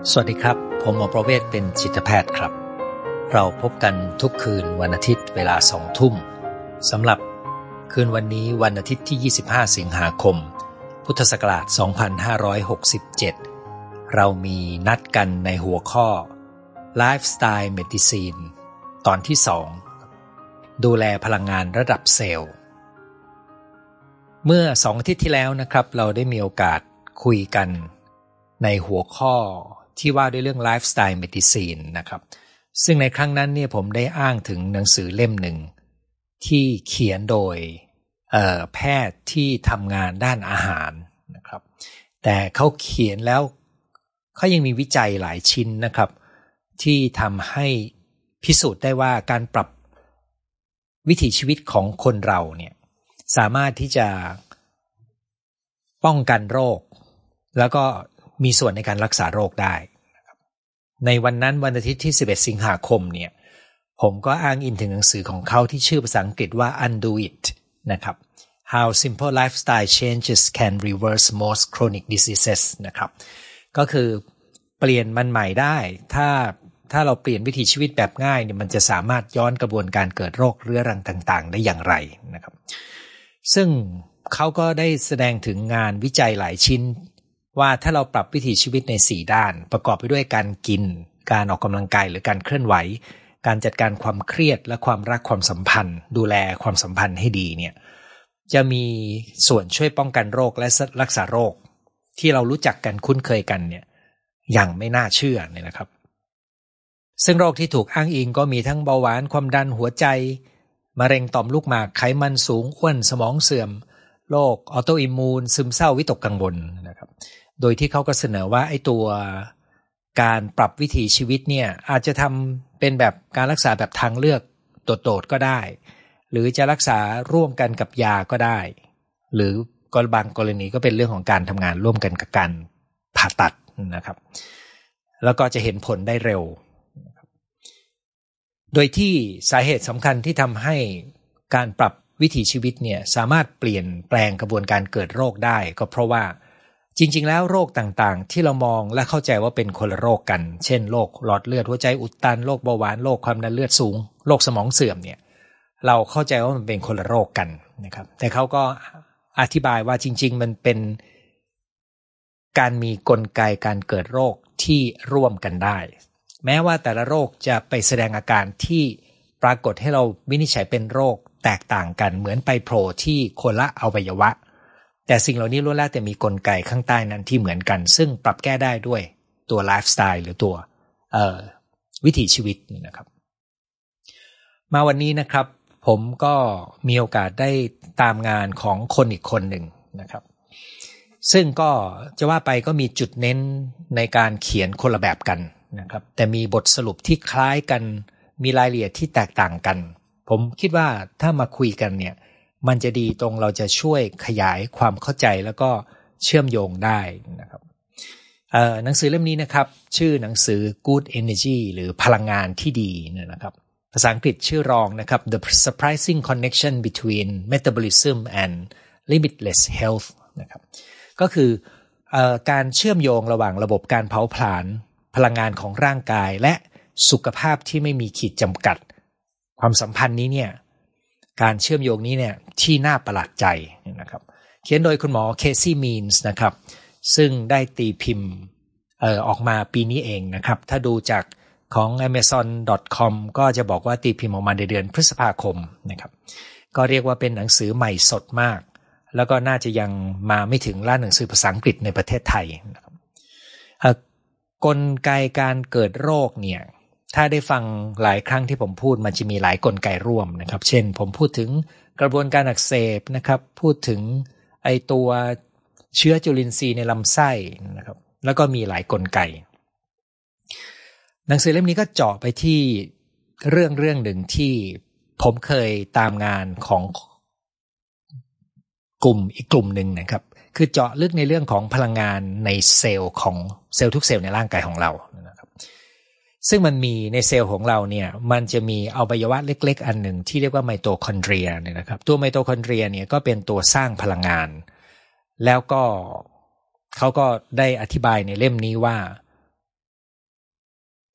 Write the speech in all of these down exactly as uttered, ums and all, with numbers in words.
สวัสดีครับผมหมอประเวศเป็นจิตแพทย์ครับเราพบกันทุกคืนวันอาทิตย์เวลาสองทุ่มสำหรับคืนวันนี้วันอาทิตย์ที่ยี่สิบห้าสิงหาคมพุทธศักราชสองพันห้าร้อยหกสิบเจ็ดเรามีนัดกันในหัวข้อ Lifestyle Medicine ตอนที่สองดูแลพลังงานระดับเซลล์เมื่อสองอาทิตย์ที่แล้วนะครับเราได้มีโอกาสคุยกันในหัวข้อที่ว่าด้วยเรื่อง Lifestyle Medicine นะครับซึ่งในครั้งนั้นเนี่ยผมได้อ้างถึงหนังสือเล่มหนึ่งที่เขียนโดยเอ่อแพทย์ที่ทำงานด้านอาหารนะครับแต่เขาเขียนแล้วเขายังมีวิจัยหลายชิ้นนะครับที่ทำให้พิสูจน์ได้ว่าการปรับวิถีชีวิตของคนเราเนี่ยสามารถที่จะป้องกันโรคแล้วก็มีส่วนในการรักษาโรคได้นะครับในวันนั้นวันอาทิตย์ที่สิบเอ็ดสิงหาคมเนี่ยผมก็อ้างอิงถึงหนังสือของเขาที่ชื่อภาษาอังกฤษว่า Undo It นะครับ How Simple Lifestyle Changes Can Reverse Most Chronic Diseases นะครับก็คือเปลี่ยนมันใหม่ได้ถ้าถ้าเราเปลี่ยนวิถีชีวิตแบบง่ายเนี่ยมันจะสามารถย้อนกระบวนการเกิดโรคเรื้อรังต่างๆได้อย่างไรนะครับซึ่งเขาก็ได้แสดงถึงงานวิจัยหลายชิ้นว่าถ้าเราปรับวิถีชีวิตในสี่ด้านประกอบไปด้วยการกินการออกกำลังกายหรือการเคลื่อนไหวการจัดการความเครียดและความรักความสัมพันธ์ดูแลความสัมพันธ์ให้ดีเนี่ยจะมีส่วนช่วยป้องกันโรคและรักษาโรคที่เรารู้จักกันคุ้นเคยกันเนี่ยอย่างไม่น่าเชื่อเนี่ยนะครับซึ่งโรคที่ถูกอ้างอิงก็มีทั้งเบาหวานความดันหัวใจมะเร็งต่อมลูกหมากไขมันสูงอ้วนสมองเสื่อมโรคออโตอิมมูนซึมเศร้าวิตกกังวลนะครับโดยที่เขาก็เสนอว่าไอ้ตัวการปรับวิถีชีวิตเนี่ยอาจจะทำเป็นแบบการรักษาแบบทางเลือกโดดๆก็ได้หรือจะรักษาร่วมกันกับยาก็ได้หรือกรบางกรณีก็เป็นเรื่องของการทำงานร่วมกันกับการผ่าตัดนะครับแล้วก็จะเห็นผลได้เร็วโดยที่สาเหตุสำคัญที่ทำให้การปรับวิถีชีวิตเนี่ยสามารถเปลี่ยนแปลงกระบวนการเกิดโรคได้ก็เพราะว่าจริงๆแล้วโรคต่างๆที่เรามองและเข้าใจว่าเป็นคนละโรคกันเช่นโรคหลอดเลือดหัวใจอุดตันโรคเบาหวานโรคความดันเลือดสูงโรคสมองเสื่อมเนี่ยเราเข้าใจว่ามันเป็นคนละโรคกันนะครับแต่เขาก็อธิบายว่าจริงๆมันเป็นการมีกลไกการเกิดโรคที่ร่วมกันได้แม้ว่าแต่ละโรคจะไปแสดงอาการที่ปรากฏให้เราวินิจฉัยเป็นโรคแตกต่างกันเหมือนไปโผล่ที่คนละอวัยวะแต่สิ่งเหล่านี้ล้วนแล้วแต่มีกลไกข้างใต้นั้นที่เหมือนกันซึ่งปรับแก้ได้ด้วยตัวไลฟ์สไตล์หรือตัวเอ่อวิถีชีวิตนี่นะครับมาวันนี้นะครับผมก็มีโอกาสได้ตามงานของคนอีกคนหนึ่งนะครับซึ่งก็จะว่าไปก็มีจุดเน้นในการเขียนคนละแบบกันนะครับแต่มีบทสรุปที่คล้ายกันมีรายละเอียดที่แตกต่างกันผมคิดว่าถ้ามาคุยกันเนี่ยมันจะดีตรงเราจะช่วยขยายความเข้าใจแล้วก็เชื่อมโยงได้นะครับเอ่อหนังสือเล่มนี้นะครับชื่อหนังสือ Good Energy หรือพลังงานที่ดีเนี่ยนะครับภาษาอังกฤษชื่อรองนะครับ The Surprising Connection Between Metabolism and Limitless Health นะครับก็คือเอ่อการเชื่อมโยงระหว่างระบบการเผาผลาญพลังงานของร่างกายและสุขภาพที่ไม่มีขีดจำกัดความสัมพันธ์นี้เนี่ยการเชื่อมโยงนี้เนี่ยที่น่าประหลาดใจนะครับเขียนโดยคุณหมอเคซี่มีนส์นะครับซึ่งได้ตีพิมพ์เอ่อออกมาปีนี้เองนะครับถ้าดูจากของ แอมะซอน ดอท คอม ก็จะบอกว่าตีพิมพ์ออกมาในเดือนพฤษภาคมนะครับก็เรียกว่าเป็นหนังสือใหม่สดมากแล้วก็น่าจะยังมาไม่ถึงร้านหนังสือภาษาอังกฤษในประเทศไทยนะครับกลไกการเกิดโรคเนี่ยถ้าได้ฟังหลายครั้งที่ผมพูดมันจะมีหลายกลไกร่วมนะครับเช่นผมพูดถึงกระบวนการอักเสบนะครับพูดถึงไอตัวเชื้อจุลินทรีย์ในลำไส้นะครับแล้วก็มีหลายกลไกหนังสือเล่มนี้ก็เจาะไปที่เรื่องเรื่องหนึ่งที่ผมเคยตามงานของกลุ่มอีกกลุ่มหนึ่งนะครับคือเจาะลึกในเรื่องของพลังงานในเซลล์ของเซลล์ทุกเซลล์ในร่างกายของเรานะครับซึ่งมันมีในเซลล์ของเราเนี่ยมันจะมีอวัยวะเล็กๆอันหนึ่งที่เรียกว่าไมโตคอนเดรียเนี่ยนะครับตัวไมโตคอนเดรียเนี่ยก็เป็นตัวสร้างพลังงานแล้วก็เขาก็ได้อธิบายในเล่มนี้ว่า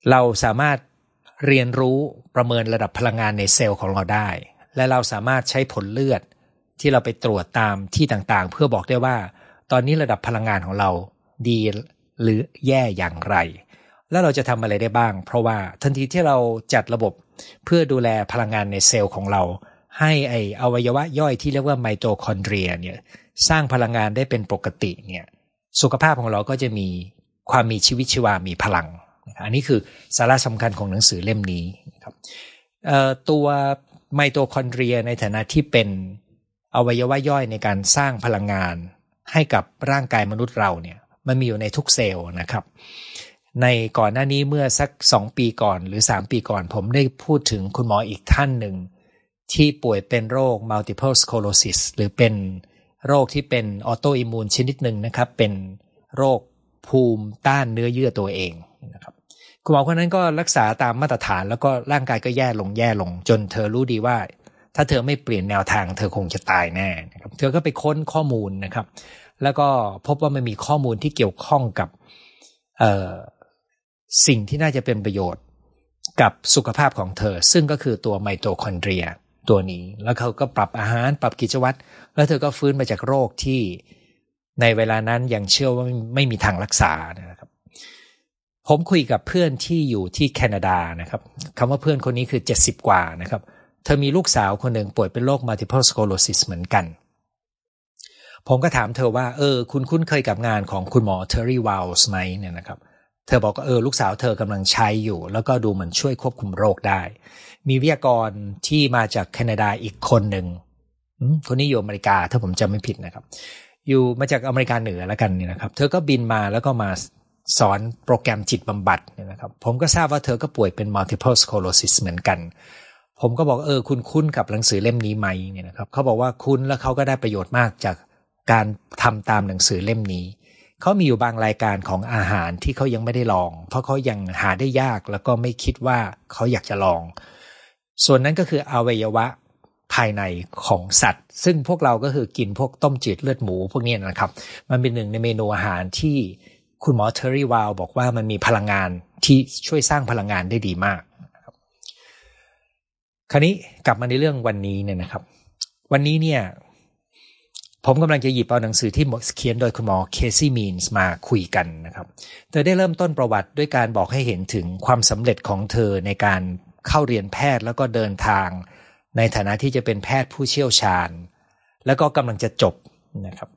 เราสามารถเรียนรู้ประเมินระดับพลังงานในเซลล์ของเราได้และเราสามารถใช้ผลเลือดที่เราไปตรวจตามที่ต่างๆเพื่อบอกได้ว่าตอนนี้ระดับพลังงานของเราดีหรือแย่อย่างไรแล้วเราจะทำอะไรได้บ้างเพราะว่าทันทีที่เราจัดระบบเพื่อดูแลพลังงานในเซลล์ของเราให้ไออวัยวะย่อยที่เรียกว่าไมโตคอนเดรียเนี่ยสร้างพลังงานได้เป็นปกติเนี่ยสุขภาพของเราก็จะมีความมีชีวิตชีวามีพลังอันนี้คือสาระสำคัญของหนังสือเล่มนี้ครับตัวไมโตคอนเดรียในฐานะที่เป็นอวัยวะย่อยในการสร้างพลังงานให้กับร่างกายมนุษย์เราเนี่ยมันมีอยู่ในทุกเซลล์นะครับในก่อนหน้านี้เมื่อสักสองปีก่อนหรือสามปีก่อนผมได้พูดถึงคุณหมออีกท่านหนึ่งที่ป่วยเป็นโรค multiple sclerosis หรือเป็นโรคที่เป็นออโตอิมมูนชนิดหนึ่งนะครับเป็นโรคภูมิต้านเนื้อเยื่อตัวเองนะครับคุณหมอคนนั้นก็รักษาตามมาตรฐานแล้วก็ร่างกายก็แย่ลงแย่ลงจนเธอรู้ดีว่าถ้าเธอไม่เปลี่ยนแนวทางเธอคงจะตายแน่นะครับเธอก็ไปค้นข้อมูลนะครับแล้วก็พบว่ามันมีข้อมูลที่เกี่ยวข้องกับเอ่อสิ่งที่น่าจะเป็นประโยชน์กับสุขภาพของเธอซึ่งก็คือตัวไมโตคอนเดรียตัวนี้แล้วเขาก็ปรับอาหารปรับกิจวัตรแล้วเธอก็ฟื้นมาจากโรคที่ในเวลานั้นยังเชื่อว่าไม่มีทางรักษานะครับผมคุยกับเพื่อนที่อยู่ที่แคนาดานะครับคำว่าเพื่อนคนนี้คือเจ็ดสิบกว่านะครับเธอมีลูกสาวคนหนึ่งป่วยเป็นโรค multiple sclerosis เหมือนกันผมก็ถามเธอว่าเออคุณคุ้นเคยกับงานของคุณหมอเทอร์รี่วาลส์ไหมเนี่ยนะครับเธอบอกว่าเออลูกสาวเธอกำลังใช้อยู่แล้วก็ดูเหมือนช่วยควบคุมโรคได้มีวิทยากรที่มาจากแคนาดาอีกคนหนึ่งคนนี้อยู่อเมริกาถ้าผมจำไม่ผิดนะครับอยู่มาจากอเมริกาเหนือแล้วกันเนี่ยนะครับเธอก็บินมาแล้วก็มาสอนโปรแกรมจิตบำบัดเนี่ยนะครับผมก็ทราบว่าเธอก็ป่วยเป็น multiple sclerosis เหมือนกันผมก็บอกเออคุณคุ้นกับหนังสือเล่มนี้ไหมเนี่ยนะครับเขาบอกว่าคุ้นแล้วเขาก็ได้ประโยชน์มากจากการทำตามหนังสือเล่มนี้เขามีอยู่บางรายการของอาหารที่เขายังไม่ได้ลองเพราะเขายังหาได้ยากแล้วก็ไม่คิดว่าเขาอยากจะลองส่วนนั้นก็คืออวัยวะภายในของสัตว์ซึ่งพวกเราก็คือกินพวกต้มจืดเลือดหมูพวกนี้นะครับมันเป็นหนึ่งในเมนูอาหารที่คุณหมอเทอร์รี่วาลบอกว่ามันมีพลังงานที่ช่วยสร้างพลังงานได้ดีมากนะครับคราวนี้กลับมาในเรื่องวันนี้เนี่ยนะครับวันนี้เนี่ยผมกำลังจะหยิบเอาหนังสือที่เขียนโดยคุณหมอเคซี่มีนส์มาคุยกันนะครับเธอได้เริ่มต้นประวัติด้วยการบอกให้เห็นถึงความสำเร็จของเธอในการเข้าเรียนแพทย์แล้วก็เดินทางในฐานะที่จะเป็นแพทย์ผู้เชี่ยวชาญแล้วก็กำลังจะจบนะครับ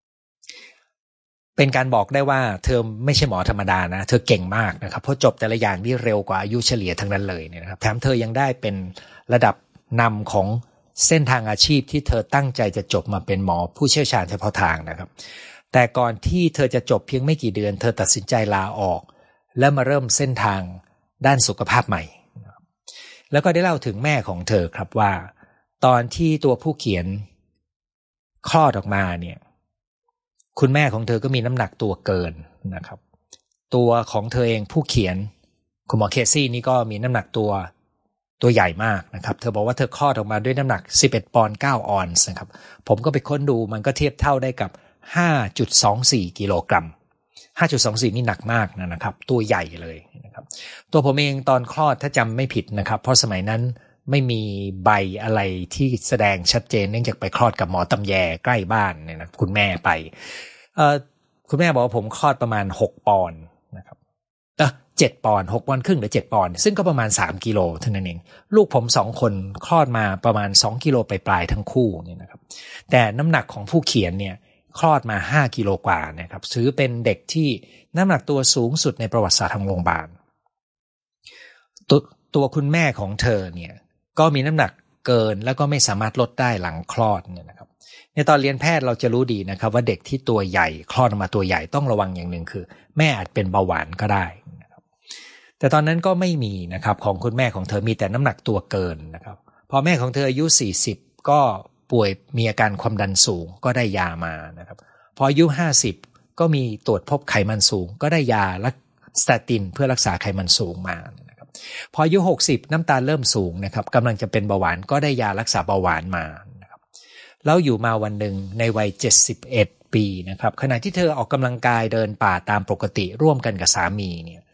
เป็นการบอกได้ว่าเธอไม่ใช่หมอธรรมดานะเธอเก่งมากนะครับเพราะจบแต่ละอย่างที่เร็วกว่าอายุเฉลี่ยทั้งนั้นเลยนะครับแถมเธอยังได้เป็นระดับนำของเส้นทางอาชีพที่เธอตั้งใจจะจบมาเป็นหมอผู้เชี่ยวชาญเฉพาะทางนะครับแต่ก่อนที่เธอจะจบเพียงไม่กี่เดือนเธอตัดสินใจลาออกและมาเริ่มเส้นทางด้านสุขภาพใหม่แล้วก็ได้เล่าถึงแม่ของเธอครับว่าตอนที่ตัวผู้เขียนคลอดออกมาเนี่ยคุณแม่ของเธอก็มีน้ำหนักตัวเกินนะครับตัวของเธอเองผู้เขียนคุณหมอเคซี่นี่ก็มีน้ำหนักตัวตัวใหญ่มากนะครับเธอบอกว่าเธอคลอดออกมาด้วยน้ำหนักสิบเอ็ดปอนด์เก้าออนซ์นะครับผมก็ไปค้นดูมันก็เทียบเท่าได้กับ ห้าจุดสองสี่ กิโลกรัม ห้าจุดสองสี่ นี่หนักมากนะครับตัวใหญ่เลยนะครับตัวผมเองตอนคลอดถ้าจำไม่ผิดนะครับเพราะสมัยนั้นไม่มีใบอะไรที่แสดงชัดเจนเนื่องจากไปคลอดกับหมอตำแยใกล้บ้านเนี่ยนะคุณแม่ไปเอ่อคุณแม่บอกว่าผมคลอดประมาณหกปอนด์นะครับเออเจ็ดปอนด์หกปอนด์ครึ่งหรือเจ็ดปอนด์ซึ่งก็ประมาณสามกิโลเท่านั้นเองลูกผมสองคนคลอดมาประมาณสองกิโลปลายๆทั้งคู่เนี่ยนะครับแต่น้ำหนักของผู้เขียนเนี่ยคลอดมาห้ากิโลกว่านะครับถือเป็นเด็กที่น้ำหนักตัวสูงสุดในประวัติศาสตร์ทางโรงพยาบาลตัวตัวคุณแม่ของเธอเนี่ยก็มีน้ำหนักเกินแล้วก็ไม่สามารถลดได้หลังคลอดเนี่ยนะครับในตอนเรียนแพทย์เราจะรู้ดีนะครับว่าเด็กที่ตัวใหญ่คลอดออกมาตัวใหญ่ต้องระวังอย่างหนึ่งคือแม่อาจเป็นเบาหวานก็ได้นะครับแต่ตอนนั้นก็ไม่มีนะครับของคุณแม่ของเธอมีแต่น้ำหนักตัวเกินนะครับพอแม่ของเธออายุสี่สิบก็ป่วยมีอาการความดันสูงก็ได้ยามานะครับพออายุห้าสิบก็มีตรวจพบไขมันสูงก็ได้ยาและสเตตินเพื่อรักษาไขมันสูงมานะครับพออายุหกสิบน้ำตาลเริ่มสูงนะครับกำลังจะเป็นเบาหวานก็ได้ยารักษาเบาหวานมานะครับแล้วอยู่มาวันหนึ่งในวัยเจ็ดสิบเอ็ดปีนะครับขณะที่เธอออกกำลังกายเดินป่าตามปกติร่วมกันกับสามีเนี่ย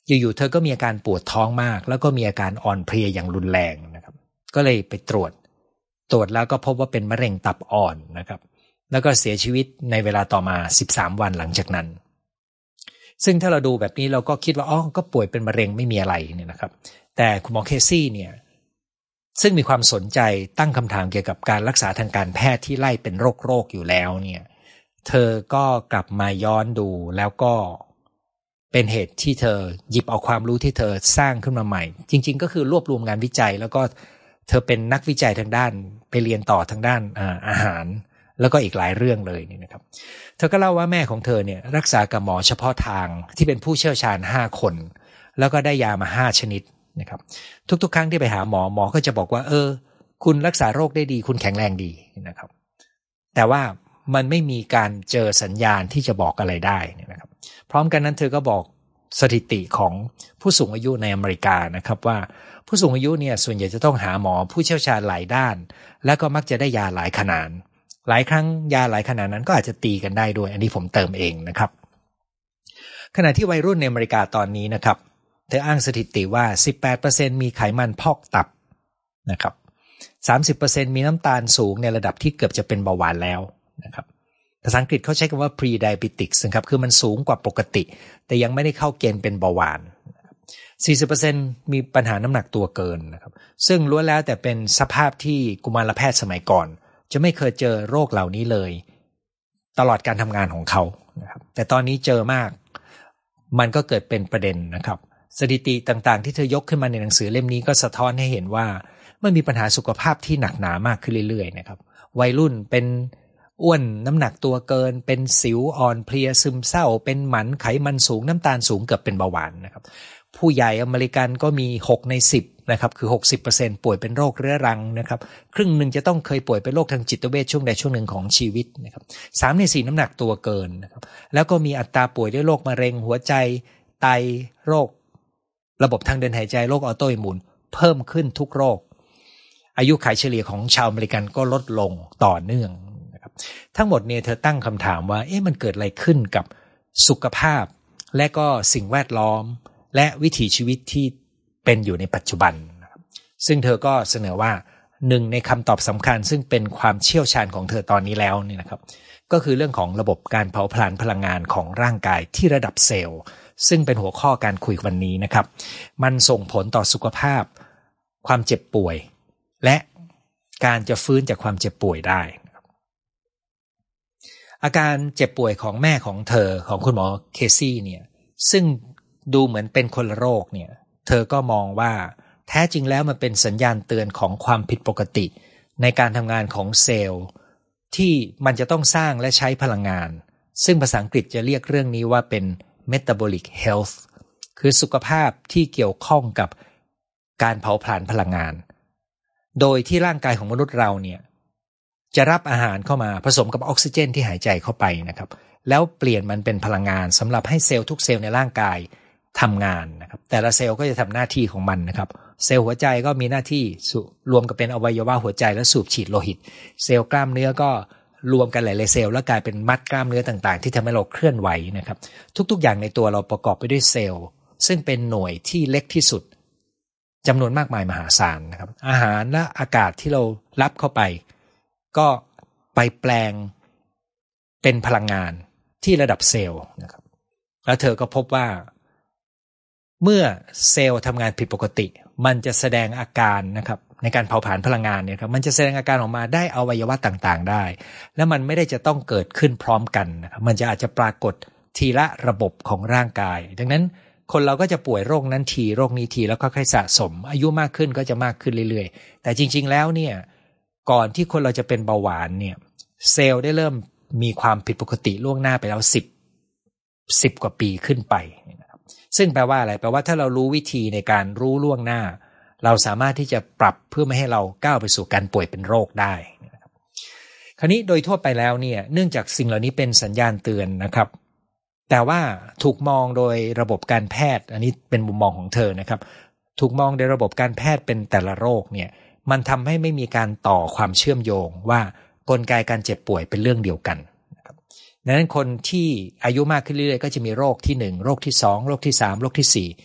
อยู่ๆเธอก็มีอาการปวดท้องมากแล้วก็มีอาการอ่อนเพลียอย่างรุนแรงนะครับก็เลยไปตรวจตรวจแล้วก็พบว่าเป็นมะเร็งตับอ่อนนะครับแล้วก็เสียชีวิตในเวลาต่อมาสิบสามวันหลังจากนั้นซึ่งถ้าเราดูแบบนี้เราก็คิดว่าอ๋อก็ป่วยเป็นมะเร็งไม่มีอะไรเนี่ยนะครับแต่คุณหมอเคซี่เนี่ยซึ่งมีความสนใจตั้งคำถามเกี่ยวกับการรักษาทางการแพทย์ที่ไล่เป็นโรคโรคอยู่แล้วเนี่ยเธอก็กลับมาย้อนดูแล้วก็เป็นเหตุที่เธอหยิบเอาความรู้ที่เธอสร้างขึ้นมาใหม่จริงๆก็คือรวบรวมงานวิจัยแล้วก็เธอเป็นนักวิจัยทางด้านไปเรียนต่อทางด้านอาอาหารแล้วก็อีกหลายเรื่องเลยนี่นะครับเธอก็เล่าว่าแม่ของเธอเนี่ยรักษากับหมอเฉพาะทางที่เป็นผู้เชี่ยวชาญห้าคนแล้วก็ได้ยามาห้าชนิดนะครับทุกๆครั้งที่ไปหาหมอหมอก็จะบอกว่าเออคุณรักษาโรคได้ดีคุณแข็งแรงดีนะครับแต่ว่ามันไม่มีการเจอสัญญาณที่จะบอกอะไรได้นะครับพร้อมกันนั้นเธอก็บอกสถิติของผู้สูงอายุในอเมริกานะครับว่าผู้สูงอายุเนี่ยส่วนใหญ่จะต้องหาหมอผู้เชี่ยวชาญหลายด้านแล้วก็มักจะได้ยาหลายขนาดหลายครั้งยาหลายขนาดนั้นก็อาจจะตีกันได้ด้วยอันนี้ผมเติมเองนะครับขณะที่วัยรุ่นในอเมริกาตอนนี้นะครับเธออ้างสถิติว่า สิบแปดเปอร์เซ็นต์ มีไขมันพอกตับนะครับ สามสิบเปอร์เซ็นต์ มีน้ำตาลสูงในระดับที่เกือบจะเป็นเบาหวานแล้วนะครับภาษาอังกฤษเขาใช้คำว่า pre-diabetics นะครับคือมันสูงกว่าปกติแต่ยังไม่ได้เข้าเกณฑ์เป็นเบาหวาน สี่สิบเปอร์เซ็นต์ มีปัญหาน้ำหนักตัวเกินนะครับซึ่งล้วนแล้วแต่เป็นสภาพที่กุมารแพทย์สมัยก่อนจะไม่เคยเจอโรคเหล่านี้เลยตลอดการทำงานของเขานะครับแต่ตอนนี้เจอมากมันก็เกิดเป็นประเด็นนะครับสถิติต่างๆที่เธอยกขึ้นมาในหนังสือเล่มนี้ก็สะท้อนให้เห็นว่ามันมีปัญหาสุขภาพที่หนักหนามากขึ้นเรื่อยๆนะครับวัยรุ่นเป็นอ้วนน้ำหนักตัวเกินเป็นสิวอ่อนเพลียซึมเศร้าเป็นหมันไขมันสูงน้ำตาลสูงเกือบเป็นเบาหวานนะครับผู้ใหญ่อเมริกันก็มีหกในสิบนะครับคือ หกสิบเปอร์เซ็นต์ ป่วยเป็นโรคเรื้อรังนะครับครึ่งหนึ่งจะต้องเคยป่วยเป็นโรคทางจิตเวชช่วงใดช่วงหนึ่งของชีวิตนะครับสามในสี่น้ำหนักตัวเกินนะครับแล้วก็มีอัตราป่วยด้วยโรคมะเร็งหัวใจไตโรคระบบทางเดินหายใจโรคออโตอิมมูนเพิ่มขึ้นทุกโรคอายุขัยเฉลี่ยของชาวอเมริกันก็ลดลงต่อเนื่องนะครับทั้งหมดเนี่ยเธอตั้งคำถามว่าเอ๊ะมันเกิดอะไรขึ้นกับสุขภาพและก็สิ่งแวดล้อมและวิถีชีวิตที่เป็นอยู่ในปัจจุบันนะครับซึ่งเธอก็เสนอว่าหนึ่งในคำตอบสำคัญซึ่งเป็นความเชี่ยวชาญของเธอตอนนี้แล้วนี่นะครับก็คือเรื่องของระบบการเผาผลาญพลังงานของร่างกายที่ระดับเซลล์ซึ่งเป็นหัวข้อการคุยวันนี้นะครับมันส่งผลต่อสุขภาพความเจ็บป่วยและการจะฟื้นจากความเจ็บป่วยได้นะครับอาการเจ็บป่วยของแม่ของเธอของคุณหมอเคซี่เนี่ยซึ่งดูเหมือนเป็นคนละโรคเนี่ยเธอก็มองว่าแท้จริงแล้วมันเป็นสัญญาณเตือนของความผิดปกติในการทำงานของเซลล์ที่มันจะต้องสร้างและใช้พลังงานซึ่งภาษาอังกฤษจะเรียกเรื่องนี้ว่าเป็น metabolic health คือสุขภาพที่เกี่ยวข้องกับการเผาผลาญพลังงานโดยที่ร่างกายของมนุษย์เราเนี่ยจะรับอาหารเข้ามาผสมกับออกซิเจนที่หายใจเข้าไปนะครับแล้วเปลี่ยนมันเป็นพลังงานสำหรับให้เซลล์ทุกเซลล์ในร่างกายทำงานนะครับแต่ละเซลล์ก็จะทำหน้าที่ของมันนะครับเซลล์หัวใจก็มีหน้าที่รวมกันเป็นอวัยวะหัวใจและสูบฉีดโลหิตเซลล์กล้ามเนื้อก็รวมกันหลายๆเซลล์แล้วกลายเป็นมัดกล้ามเนื้อต่างๆที่ทำให้เราเคลื่อนไหวนะครับทุกๆอย่างในตัวเราประกอบไปด้วยเซลล์ซึ่งเป็นหน่วยที่เล็กที่สุดจำนวนมากมายมหาศาลนะครับอาหารและอากาศที่เรารับเข้าไปก็ไปแปลงเป็นพลังงานที่ระดับเซลล์นะครับแล้วเธอก็พบว่าเมื่อเซลล์ทำงานผิดปกติมันจะแสดงอาการนะครับในการเผาผลาญพลังงานเนี่ยครับมันจะแสดงอาการออกมาได้อวัยวะต่างๆได้และมันไม่ได้จะต้องเกิดขึ้นพร้อมกันนะครับมันจะอาจจะปรากฏทีละระบบของร่างกายดังนั้นคนเราก็จะป่วยโรคนั้นทีโรคนี้ทีแล้วก็ค่อยสะสมอายุมากขึ้นก็จะมากขึ้นเรื่อยๆแต่จริงๆแล้วเนี่ยก่อนที่คนเราจะเป็นเบาหวานเนี่ยเซลล์ได้เริ่มมีความผิดปกติล่วงหน้าไปแล้วสิบ สิบกว่าปีขึ้นไปนะครับซึ่งแปลว่าอะไรแปลว่าถ้าเรารู้วิธีในการรู้ล่วงหน้าเราสามารถที่จะปรับเพื่อไม่ให้เราก้าวไปสู่การป่วยเป็นโรคได้นะครับคราวนี้โดยทั่วไปแล้วเนี่ยเนื่องจากสิ่งเหล่านี้เป็นสัญญาณเตือนนะครับแต่ว่าถูกมองโดยระบบการแพทย์อันนี้เป็นมุมมองของเธอนะครับถูกมองโดยระบบการแพทย์เป็นแต่ละโรคเนี่ยมันทำให้ไม่มีการต่อความเชื่อมโยงว่ากลไกการเจ็บป่วยเป็นเรื่องเดียวกันนะครับดังนั้นคนที่อายุมากขึ้นเรื่อยๆก็จะมีโรคที่หนึ่งโรคที่สองโรคที่สามโรคที่สี่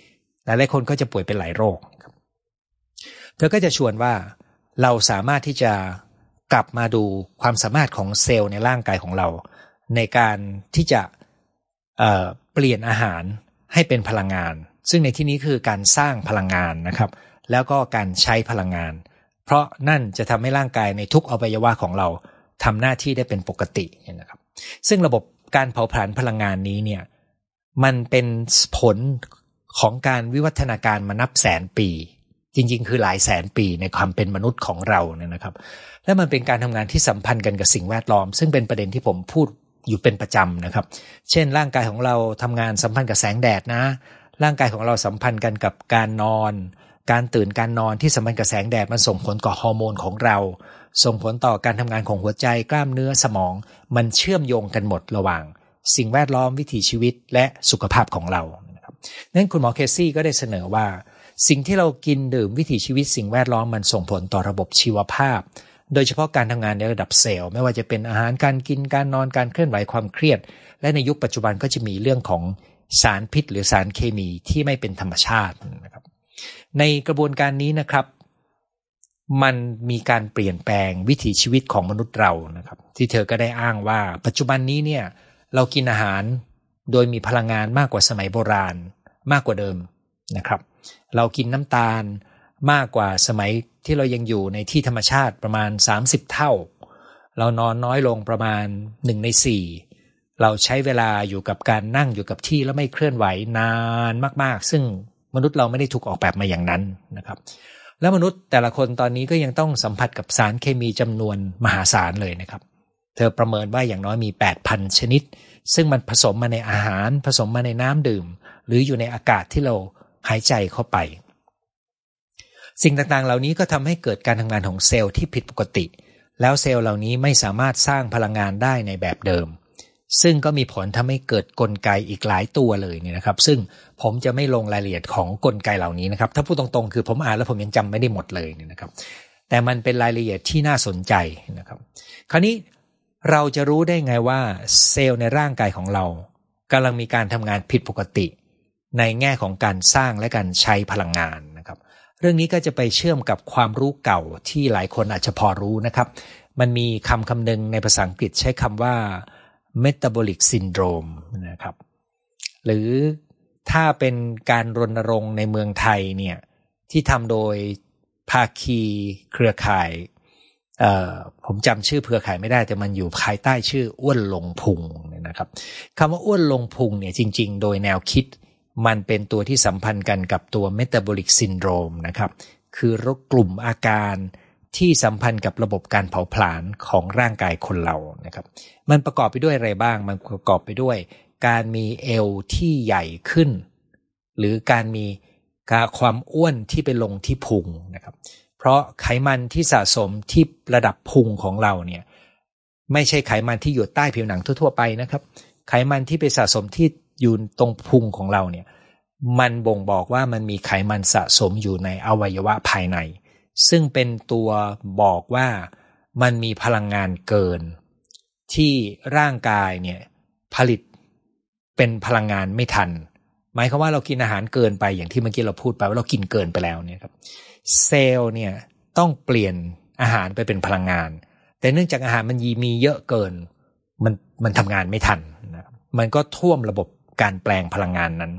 หลายๆคนก็จะป่วยเป็นหลายโรคครับเธอก็จะชวนว่าเราสามารถที่จะกลับมาดูความสามารถของเซลล์ในร่างกายของเราในการที่จะเอ่อเปลี่ยนอาหารให้เป็นพลังงานซึ่งในที่นี้คือการสร้างพลังงานนะครับแล้วก็การใช้พลังงานเพราะนั่นจะทำให้ร่างกายในทุกอวัยวะของเราทำหน้าที่ได้เป็นปกตินะครับซึ่งระบบการเผาผลาญพลังงานนี้เนี่ยมันเป็นผลของการวิวัฒนาการมานับแสนปีจริงๆคือหลายแสนปีในความเป็นมนุษย์ของเราเนี่ยนะครับและมันเป็นการทำงานที่สัมพันธ์กันกับสิ่งแวดล้อมซึ่งเป็นประเด็นที่ผมพูดอยู่เป็นประจำนะครับเช่นร่างกายของเราทำงานสัมพันธ์กับแสงแดดนะร่างกายของเราสัมพันธ์กันกับการนอนการตื่นการนอนที่สัมพันธ์กับแสงแดดมันส่งผลต่อฮอร์โมนของเราส่งผลต่อการทำงานของหัวใจกล้ามเนื้อสมองมันเชื่อมโยงกันหมดระหว่างสิ่งแวดล้อมวิถีชีวิตและสุขภาพของเรานะครับนั้นคุณหมอเคซี่ก็ได้เสนอว่าสิ่งที่เรากินดื่มวิถีชีวิตสิ่งแวดล้อมมันส่งผลต่อระบบชีวภาพโดยเฉพาะการทำงานในระดับเซลล์ไม่ว่าจะเป็นอาหารการกินการนอนการเคลื่อนไหวความเครียดและในยุคปัจจุบันก็จะมีเรื่องของสารพิษหรือสารเคมีที่ไม่เป็นธรรมชาตินะครับในกระบวนการนี้นะครับมันมีการเปลี่ยนแปลงวิถีชีวิตของมนุษย์เรานะครับที่เธอก็ได้อ้างว่าปัจจุบันนี้เนี่ยเรากินอาหารโดยมีพลังงานมากกว่าสมัยโบราณมากกว่าเดิมนะครับเรากินน้ำตาลมากกว่าสมัยที่เรายังอยู่ในที่ธรรมชาติประมาณสามสิบเท่าเรานอนน้อยลงประมาณหนึ่งในสี่เราใช้เวลาอยู่กับการนั่งอยู่กับที่แล้วไม่เคลื่อนไหวนานมากๆซึ่งมนุษย์เราไม่ได้ถูกออกแบบมาอย่างนั้นนะครับแล้วมนุษย์แต่ละคนตอนนี้ก็ยังต้องสัมผัสกับสารเคมีจำนวนมหาศาลเลยนะครับเธอประเมินว่าอย่างน้อยมี แปดพัน ชนิดซึ่งมันผสมมาในอาหารผสมมาในน้ำดื่มหรืออยู่ในอากาศที่เราหายใจเข้าไปสิ่งต่างๆเหล่านี้ก็ทำให้เกิดการทำงานของเซลล์ที่ผิดปกติแล้วเซลล์เหล่านี้ไม่สามารถสร้างพลังงานได้ในแบบเดิมซึ่งก็มีผลทำให้เกิดกลไกอีกหลายตัวเลยเนี่ยนะครับซึ่งผมจะไม่ลงรายละเอียดของกลไกเหล่านี้นะครับถ้าพูดตรงๆคือผมอ่านแล้วผมยังจำไม่ได้หมดเลยเนี่ยนะครับแต่มันเป็นรายละเอียดที่น่าสนใจนะครับคราวนี้เราจะรู้ได้ไงว่าเซลล์ในร่างกายของเรากำลังมีการทำงานผิดปกติในแง่ของการสร้างและการใช้พลังงานนะครับเรื่องนี้ก็จะไปเชื่อมกับความรู้เก่าที่หลายคนอาจจะพอรู้นะครับมันมีคำคำหนึ่งในภาษาอังกฤษใช้คำว่า metabolic syndrome นะครับหรือถ้าเป็นการรณรงค์ในเมืองไทยเนี่ยที่ทำโดยภาคีเครือข่ายเอ่อผมจำชื่อเครือข่ายไม่ได้แต่มันอยู่ภายใต้ชื่ออ้วนลงพุงเนี่ยนะครับคำว่าอ้วนลงพุงเนี่ยจริงๆโดยแนวคิดมันเป็นตัวที่สัมพันธ์กันกับตัว metabolic syndrome นะครับคือกลุ่มอาการที่สัมพันธ์กับระบบการเผาผลาญของร่างกายคนเรานะครับมันประกอบไปด้วยอะไรบ้างมันประกอบไปด้วยการมีเอวที่ใหญ่ขึ้นหรือการมีความอ้วนที่ไปลงที่พุงนะครับเพราะไขมันที่สะสมที่ระดับพุงของเราเนี่ยไม่ใช่ไขมันที่อยู่ใต้ผิวหนังทั่วๆไปนะครับไขมันที่ไปสะสมที่อยู่ตรงพุงของเราเนี่ยมันบ่งบอกว่ามันมีไขมันสะสมอยู่ในอวัยวะภายในซึ่งเป็นตัวบอกว่ามันมีพลังงานเกินที่ร่างกายเนี่ยผลิตเป็นพลังงานไม่ทันหมายความว่าเรากินอาหารเกินไปอย่างที่เมื่อกี้เราพูดไปว่าเรากินเกินไปแล้วเนี่ยครับเซลล์เนี่ยต้องเปลี่ยนอาหารไปเป็นพลังงานแต่เนื่องจากอาหารมันมีเยอะเกินมันมันทำงานไม่ทันนะครับมันก็ท่วมระบบการแปลงพลังงานนั้น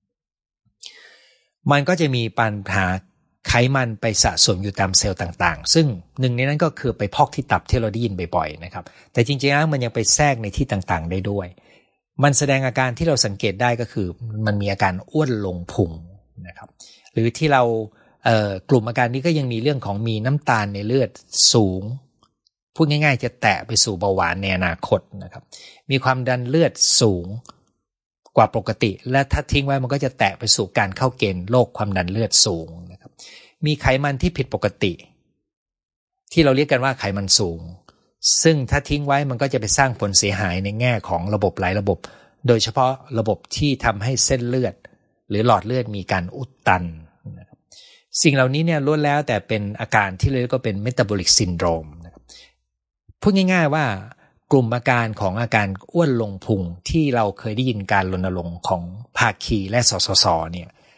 มันก็จะมีปัญหาไขมันไปสะสมอยู่ตามเซลล์ต่างๆซึ่งหนึ่งในนั้นก็คือไปพอกที่ตับที่เราได้ยินบ่อยๆนะครับแต่จริงๆแล้วมันยังไปแทรกในที่ต่างๆได้ด้วยมันแสดงอาการที่เราสังเกตได้ก็คือมันมีอาการอ้วนลงพุงนะครับหรือที่เราเอ่อกลุ่มอาการนี้ก็ยังมีเรื่องของมีน้ำตาลในเลือดสูงพูดง่ายๆจะแตะไปสู่เบาหวานในอนาคตนะครับมีความดันเลือดสูงกว่าปกติและถ้าทิ้งไว้มันก็จะแตะไปสู่การเข้าเกณฑ์โรคความดันเลือดสูงนะครับมีไขมันที่ผิดปกติที่เราเรียกกันว่าไขมันสูงซึ่งถ้าทิ้งไว้มันก็จะไปสร้างผลเสียหายในแง่ของระบบหลายระบบโดยเฉพาะระบบที่ทำให้เส้นเลือดหรือหลอดเลือดมีการอุดตันนะครับสิ่งเหล่านี้เนี่ยล้วนแล้วแต่เป็นอาการที่เรียกว่าเป็น metabolic syndrome นะครับพูดง่ายๆว่ากลุ่มอาการของอาการอ้วนลงพุงที่เราเคยได้ยินการรณรงค์ของภาคีและสสสเนี่ย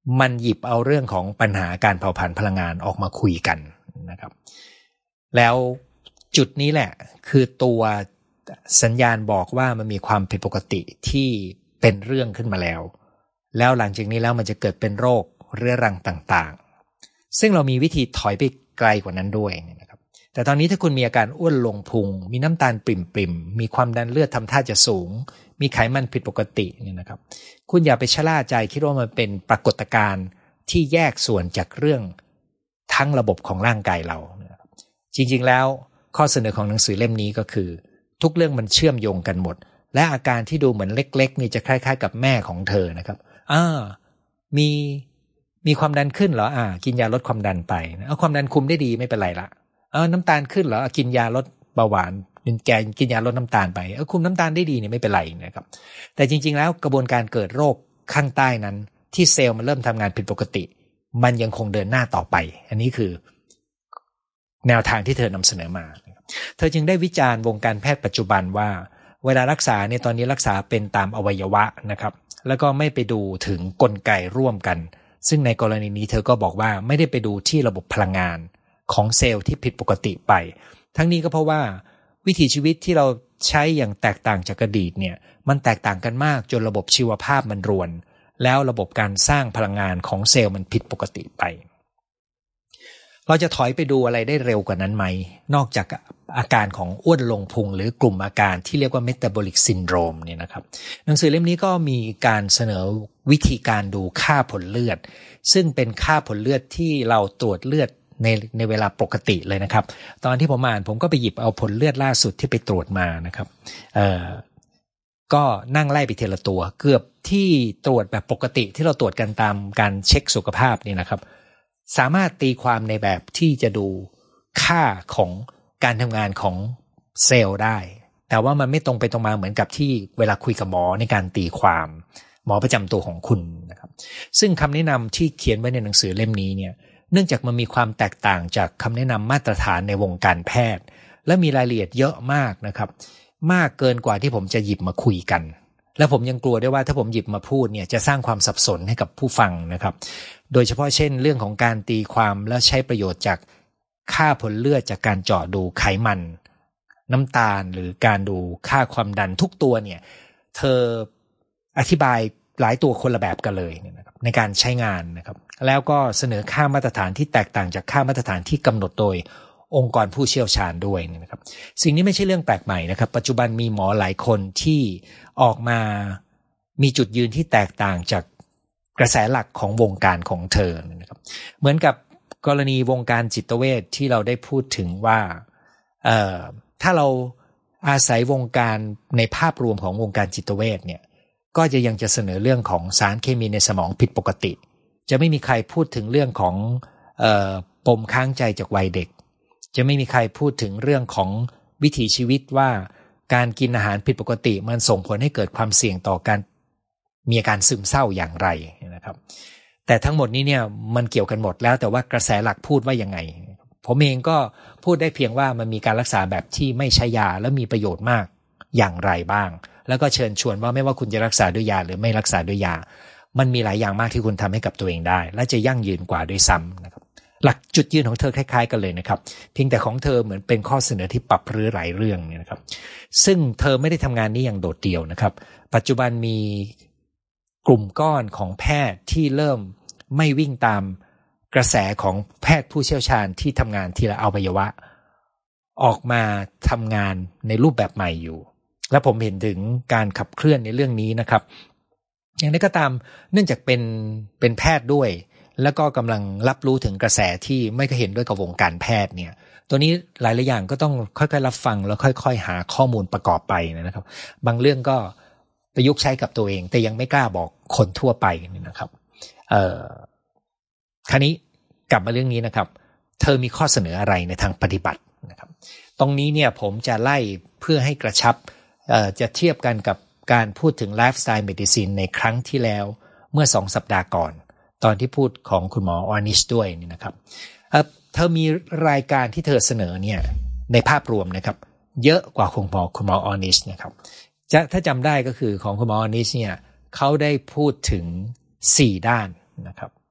มันหยิบเอาเรื่องของปัญหาการเผาผลาญพลังงานออกมาคุยกันนะครับแล้วจุดนี้แหละคือตัวสัญญาณบอกว่ามันมีความผิดปกติที่เป็นเรื่องขึ้นมาแล้วแล้วหลังจากนี้แล้วมันจะเกิดเป็นโรคเรื้อรังต่างๆซึ่งเรามีวิธีถอยไปไกลกว่านั้นด้วยนะครับแต่ตอนนี้ถ้าคุณมีอาการอ้วนลงพุงมีน้ำตาลปริ่มๆมีความดันเลือดทำท่าจะสูงมีไขมันผิดปกติเนี่ยนะครับคุณอย่าไปชะล่าใจคิดว่ามันเป็นปรากฏการณ์ที่แยกส่วนจากเรื่องทั้งระบบของร่างกายเรานะครับจริงๆแล้วข้อเสนอของหนังสือเล่มนี้ก็คือทุกเรื่องมันเชื่อมโยงกันหมดและอาการที่ดูเหมือนเล็กๆนี่จะคล้ายๆกับแม่ของเธอนะครับอ่ามีมีความดันขึ้นเหรออ่ากินยาลดความดันไปเอาความดันคุมได้ดีไม่เป็นไรละเออน้ำตาลขึ้นเหรอกินยาลดเบาหวานเป็นแกกินยาลดน้ำตาลไปเออคุมน้ำตาลได้ดีเนี่ยไม่เป็นไรนะครับแต่จริงๆแล้วกระบวนการเกิดโรคข้างใต้นั้นที่เซลล์มันเริ่มทำงานผิดปกติมันยังคงเดินหน้าต่อไปอันนี้คือแนวทางที่เธอนำเสนอมาเธอจึงได้วิจารณ์วงการแพทย์ปัจจุบันว่าเวลารักษาเนี่ยตอนนี้รักษาเป็นตามอวัยวะนะครับแล้วก็ไม่ไปดูถึงกลไกร่วมกันซึ่งในกรณีนี้เธอก็บอกว่าไม่ได้ไปดูที่ระบบพลังงานของเซลล์ที่ผิดปกติไปทั้งนี้ก็เพราะว่าวิถีชีวิตที่เราใช้อย่างแตกต่างจากอดีตเนี่ยมันแตกต่างกันมากจนระบบชีวภาพมันรวนแล้วระบบการสร้างพลังงานของเซลล์มันผิดปกติไปเราจะถอยไปดูอะไรได้เร็วกว่านั้นไหมนอกจากอาการของอ้วนลงพุงหรือกลุ่มอาการที่เรียกว่า metabolic syndrome เนี่ยนะครับหนังสือเล่มนี้ก็มีการเสนอวิธีการดูค่าผลเลือดซึ่งเป็นค่าผลเลือดที่เราตรวจเลือดในในเวลาปกติเลยนะครับตอนที่ผมอ่านผมก็ไปหยิบเอาผลเลือดล่าสุดที่ไปตรวจมานะครับเอ่อก็นั่งไล่ไปทีละตัวเกือบที่ตรวจแบบปกติที่เราตรวจกันตามการเช็คสุขภาพนี่นะครับสามารถตีความในแบบที่จะดูค่าของการทำงานของเซลล์ได้แต่ว่ามันไม่ตรงไปตรงมาเหมือนกับที่เวลาคุยกับหมอในการตีความหมอประจำตัวของคุณนะครับซึ่งคำแนะนำที่เขียนไว้ในหนังสือเล่มนี้เนี่ยเนื่องจากมันมีความแตกต่างจากคำแนะนำมาตรฐานในวงการแพทย์และมีรายละเอียดเยอะมากนะครับมากเกินกว่าที่ผมจะหยิบมาคุยกันและผมยังกลัวด้วยว่าถ้าผมหยิบมาพูดเนี่ยจะสร้างความสับสนให้กับผู้ฟังนะครับโดยเฉพาะเช่นเรื่องของการตีความและใช้ประโยชน์จากค่าผลเลือดจากการเจาะดูไขมันน้ำตาลหรือการดูค่าความดันทุกตัวเนี่ยเธออธิบายหลายตัวคนละแบบกันเลยนะครับในการใช้งานนะครับแล้วก็เสนอค่ามาตรฐานที่แตกต่างจากค่ามาตรฐานที่กำหนดโดยองค์กรผู้เชี่ยวชาญด้วยนะครับสิ่งนี้ไม่ใช่เรื่องแปลกใหม่นะครับปัจจุบันมีหมอหลายคนที่ออกมามีจุดยืนที่แตกต่างจากกระแสหลักของวงการของเธอนะครับเหมือนกับกรณีวงการจิตเวชที่เราได้พูดถึงว่าเอ่อถ้าเราอาศัยวงการในภาพรวมของวงการจิตเวชเนี่ยก็จะยังจะเสนอเรื่องของสารเคมีในสมองผิดปกติจะไม่มีใครพูดถึงเรื่องของเอ่อปมค้างใจจากวัยเด็กจะไม่มีใครพูดถึงเรื่องของวิถีชีวิตว่าการกินอาหารผิดปกติมันส่งผลให้เกิดความเสี่ยงต่อการมีอาการซึมเศร้าอย่างไรนะครับแต่ทั้งหมดนี้เนี่ยมันเกี่ยวกันหมดแล้วแต่ว่ากระแสหลักพูดว่ายังไงผมเองก็พูดได้เพียงว่ามันมีการรักษาแบบที่ไม่ใช้ยาและมีประโยชน์มากอย่างไรบ้างแล้วก็เชิญชวนว่าไม่ว่าคุณจะรักษาด้วยยาหรือไม่รักษาด้วยยามันมีหลายอย่างมากที่คุณทำให้กับตัวเองได้และจะยั่งยืนกว่าด้วยซ้ำนะครับหลักจุดยืนของเธอคล้ายๆกันเลยนะครับเพียงแต่ของเธอเหมือนเป็นข้อเสนอที่ปรับรื้อหลายเรื่องเนี่ยนะครับซึ่งเธอไม่ได้ทำงานนี้อย่างโดดเดี่ยวนะครับปัจจุบันมีกลุ่มก้อนของแพทย์ที่เริ่มไม่วิ่งตามกระแสของแพทย์ผู้เชี่ยวชาญที่ทำงานทีละอวัยวะออกมาทำงานในรูปแบบใหม่อยู่และผมเห็นถึงการขับเคลื่อนในเรื่องนี้นะครับอย่างไรก็ตามเนื่องจากเป็นเป็นแพทย์ด้วยแล้วก็กำลังรับรู้ถึงกระแสที่ไม่เคยเห็นด้วยกับวงการแพทย์เนี่ยตัวนี้หลายๆอย่างก็ต้องค่อยๆรับฟังแล้วค่อยๆหาข้อมูลประกอบไปนะครับบางเรื่องก็ประยุกต์ใช้กับตัวเองแต่ยังไม่กล้าบอกคนทั่วไปนี่นะครับเอ่อคราวนี้กลับมาเรื่องนี้นะครับเธอมีข้อเสนออะไรในทางปฏิบัตินะครับตรงนี้เนี่ยผมจะไล่เพื่อให้กระชับเอ่อจะเทียบกันกับการพูดถึงไลฟ์สไตล์เมดิซินในครั้งที่แล้วเมื่อสองสัปดาห์ก่อนตอนที่พูดของคุณหมอออนิชด้วยนี่นะครับเอ่อเธอมีรายการที่เธอเสนอเนี่ยในภาพรวมนะครับเยอะกว่าคุณหมอคุณหมอออนิชนะครับจะถ้าจำได้ก็คือของคุณหมอออนิชเนี่ยเขาได้พูดถึงสี่ด้านนะครับ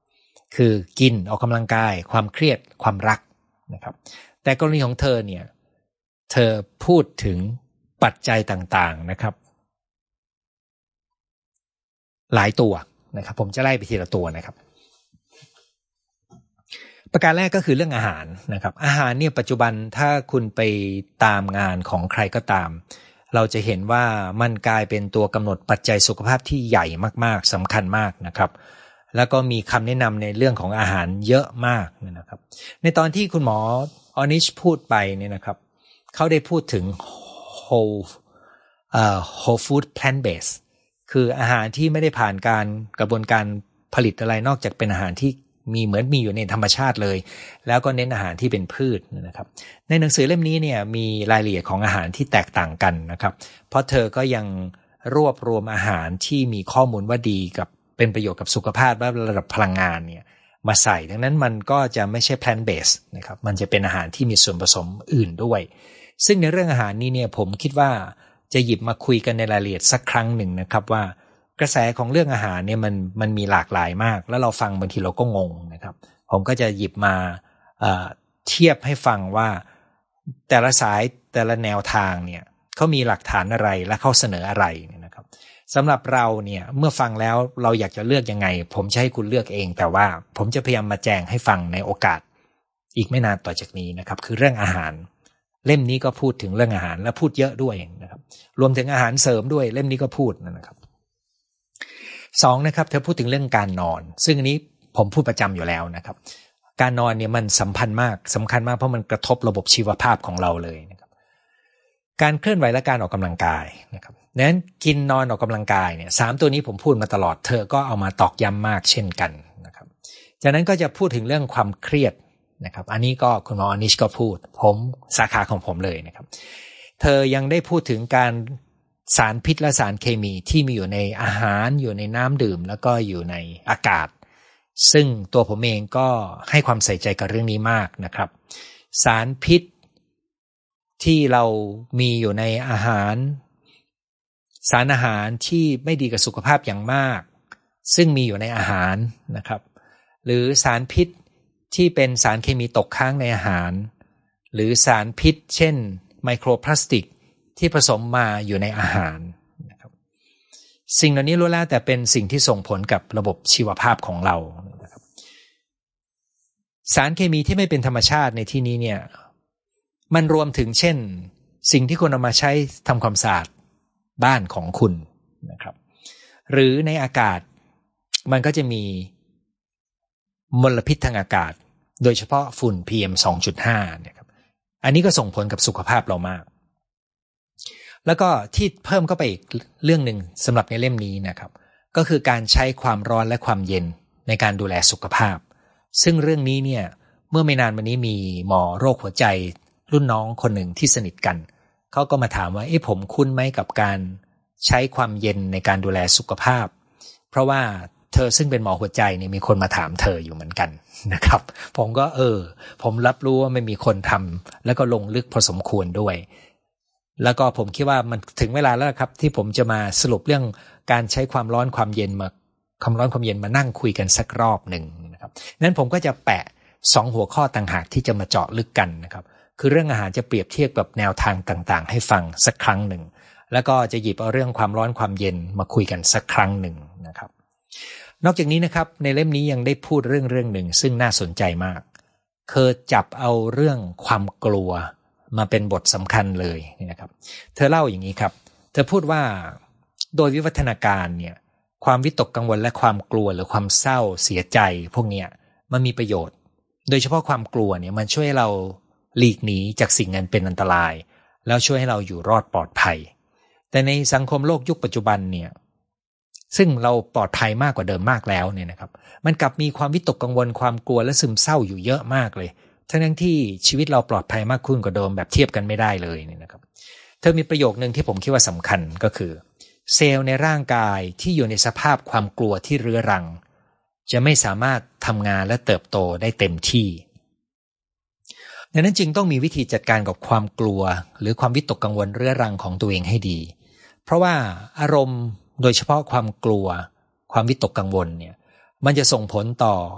คือกินออกกำลังกายความเครียดความรักนะครับแต่กรณีของเธอเนี่ยเธอพูดถึงปัจจัยต่างๆนะครับหลายตัวนะครับผมจะไล่ไปทีละตัวนะครับประการแรกก็คือเรื่องอาหารนะครับอาหารเนี่ยปัจจุบันถ้าคุณไปตามงานของใครก็ตามเราจะเห็นว่ามันกลายเป็นตัวกำหนดปัจจัยสุขภาพที่ใหญ่มากๆสำคัญมากนะครับแล้วก็มีคำแนะนำในเรื่องของอาหารเยอะมากนะครับในตอนที่คุณหมอออนิชพูดไปเนี่ยนะครับเขาได้พูดถึง whole เอ่อ whole food plant based คืออาหารที่ไม่ได้ผ่านการกระบวนการผลิตอะไรนอกจากเป็นอาหารที่มีเหมือนมีอยู่ในธรรมชาติเลยแล้วก็เน้นอาหารที่เป็นพืชนะครับในหนังสือเล่มนี้เนี่ยมีรายละเอียดของอาหารที่แตกต่างกันนะครับเพราะเธอก็ยังรวบรวมอาหารที่มีข้อมูลว่าดีกับเป็นประโยชน์กับสุขภาพและระดับพลังงานเนี่ยมาใส่ดังนั้นมันก็จะไม่ใช่ plant based นะครับมันจะเป็นอาหารที่มีส่วนผสมอื่นด้วยซึ่งในเรื่องอาหารนี้เนี่ยผมคิดว่าจะหยิบมาคุยกันในรายละเอียดสักครั้งหนึ่งนะครับว่ากระแสของเรื่องอาหารเนี่ยมันมันมีหลากหลายมากแล้วเราฟังบางทีเราก็งงนะครับผมก็จะหยิบมาเอ่อเทียบให้ฟังว่าแต่ละสายแต่ละแนวทางเนี่ยเขามีหลักฐานอะไรและเขาเสนออะไรนะครับสำหรับเราเนี่ยเมื่อฟังแล้วเราอยากจะเลือกยังไงผมจะให้คุณเลือกเองแต่ว่าผมจะพยายามมาแจ้งให้ฟังในโอกาสอีกไม่นานต่อจากนี้นะครับคือเรื่องอาหารเล่มนี้ก็พูดถึงเรื่องอาหารและพูดเยอะด้วยนะครับรวมถึงอาหารเสริมด้วยเล่มนี้ก็พูดนะครับสองนะครับเธอพูดถึงเรื่องการนอนซึ่งอันนี้ผมพูดประจำอยู่แล้วนะครับการนอนเนี่ยมันสัมพันธ์มากสำคัญมากเพราะมันกระทบระบบชีวภาพของเราเลยนะครับการเคลื่อนไหวและการออกกำลังกายนะครับนั้นกินนอนออกกำลังกายเนี่ยสามตัวนี้ผมพูดมาตลอดเธอก็เอามาตอกย้ำมากเช่นกันนะครับจากนั้นก็จะพูดถึงเรื่องความเครียดนะครับอันนี้ก็คุณหมออนิชก็พูดผมสาขาของผมเลยนะครับเธอยังได้พูดถึงการสารพิษและสารเคมีที่มีอยู่ในอาหารอยู่ในน้ำดื่มแล้วก็อยู่ในอากาศซึ่งตัวผมเองก็ให้ความใส่ใจกับเรื่องนี้มากนะครับสารพิษที่เรามีอยู่ในอาหารสารอาหารที่ไม่ดีกับสุขภาพอย่างมากซึ่งมีอยู่ในอาหารนะครับหรือสารพิษที่เป็นสารเคมีตกค้างในอาหารหรือสารพิษเช่นไมโครพลาสติกที่ผสมมาอยู่ในอาหารนะครับสิ่งเหล่านี้ล้วนแล้วแต่เป็นสิ่งที่ส่งผลกับระบบชีวภาพของเรานะครับสารเคมีที่ไม่เป็นธรรมชาติในที่นี้เนี่ยมันรวมถึงเช่นสิ่งที่คุณเอามาใช้ทำความสะอาดบ้านของคุณนะครับหรือในอากาศมันก็จะมีมลพิษทางอากาศโดยเฉพาะฝุ่น พี เอ็ม สองจุดห้า นะครับอันนี้ก็ส่งผลกับสุขภาพเรามากแล้วก็ที่เพิ่มเข้าไปอีกเรื่องหนึ่งสำหรับในเล่มนี้นะครับก็คือการใช้ความร้อนและความเย็นในการดูแลสุขภาพซึ่งเรื่องนี้เนี่ยเมื่อไม่นานมานี้มีหมอโรคหัวใจรุ่นน้องคนหนึ่งที่สนิทกันเขาก็มาถามว่าเอ๊ะผมคุ้นไหมกับการใช้ความเย็นในการดูแลสุขภาพเพราะว่าเธอซึ่งเป็นหมอหัวใจเนี่ยมีคนมาถามเธออยู่เหมือนกันนะครับผมก็เออผมรับรู้ว่าไม่มีคนทำแล้วก็ลงลึกพอสมควรด้วยแล้วก็ผมคิดว่ามันถึงเวลาแล้วครับที่ผมจะมาสรุปเรื่องการใช้ความร้อนความเย็นมาความร้อนความเย็นมานั่งคุยกันสักรอบหนึ่งนะครับนั้นผมก็จะแปะสองหัวข้อต่างหากที่จะมาเจาะลึกกันนะครับคือเรื่องอาหารจะเปรียบเทียบกับแนวทางต่างๆให้ฟังสักครั้งหนึ่งแล้วก็จะหยิบเอาเรื่องความร้อนความเย็นมาคุยกันสักครั้งหนึ่งนะครับนอกจากนี้นะครับในเล่มนี้ยังได้พูดเรื่องเรื่องหนึ่งซึ่งน่าสนใจมากคือจับเอาเรื่องความกลัวมาเป็นบทสำคัญเลยนะครับเธอเล่าอย่างนี้ครับเธอพูดว่าโดยวิวัฒนาการเนี่ยความวิตกกังวลและความกลัวหรือความเศร้าเสียใจพวกเนี้ยมันมีประโยชน์โดยเฉพาะความกลัวเนี่ยมันช่วยให้เราหลีกหนีจากสิ่งนั้นเป็นอันตรายแล้วช่วยให้เราอยู่รอดปลอดภัยแต่ในสังคมโลกยุคปัจจุบันเนี่ยซึ่งเราปลอดภัยมากกว่าเดิมมากแล้วเนี่ยนะครับมันกลับมีความวิตกกังวลความกลัวและซึมเศร้าอยู่เยอะมากเลยทั้งที่ชีวิตเราปลอดภัยมากขึ้นกว่าเดิมแบบเทียบกันไม่ได้เลยเนี่ยนะครับเธอมีประโยคนึงที่ผมคิดว่าสำคัญก็คือเซลล์ในร่างกายที่อยู่ในสภาพความกลัวที่เรื้อรังจะไม่สามารถทำงานและเติบโตได้เต็มที่ดังนั้นจึงต้องมีวิธีจัดการกับความกลัวหรือความวิตกกังวลเรื้อรังของตัวเองให้ดีเพราะว่าอารมณ์โดยเฉพาะความกลัวความวิตกกังวลเนี่ยมันจะส่งผลต่อ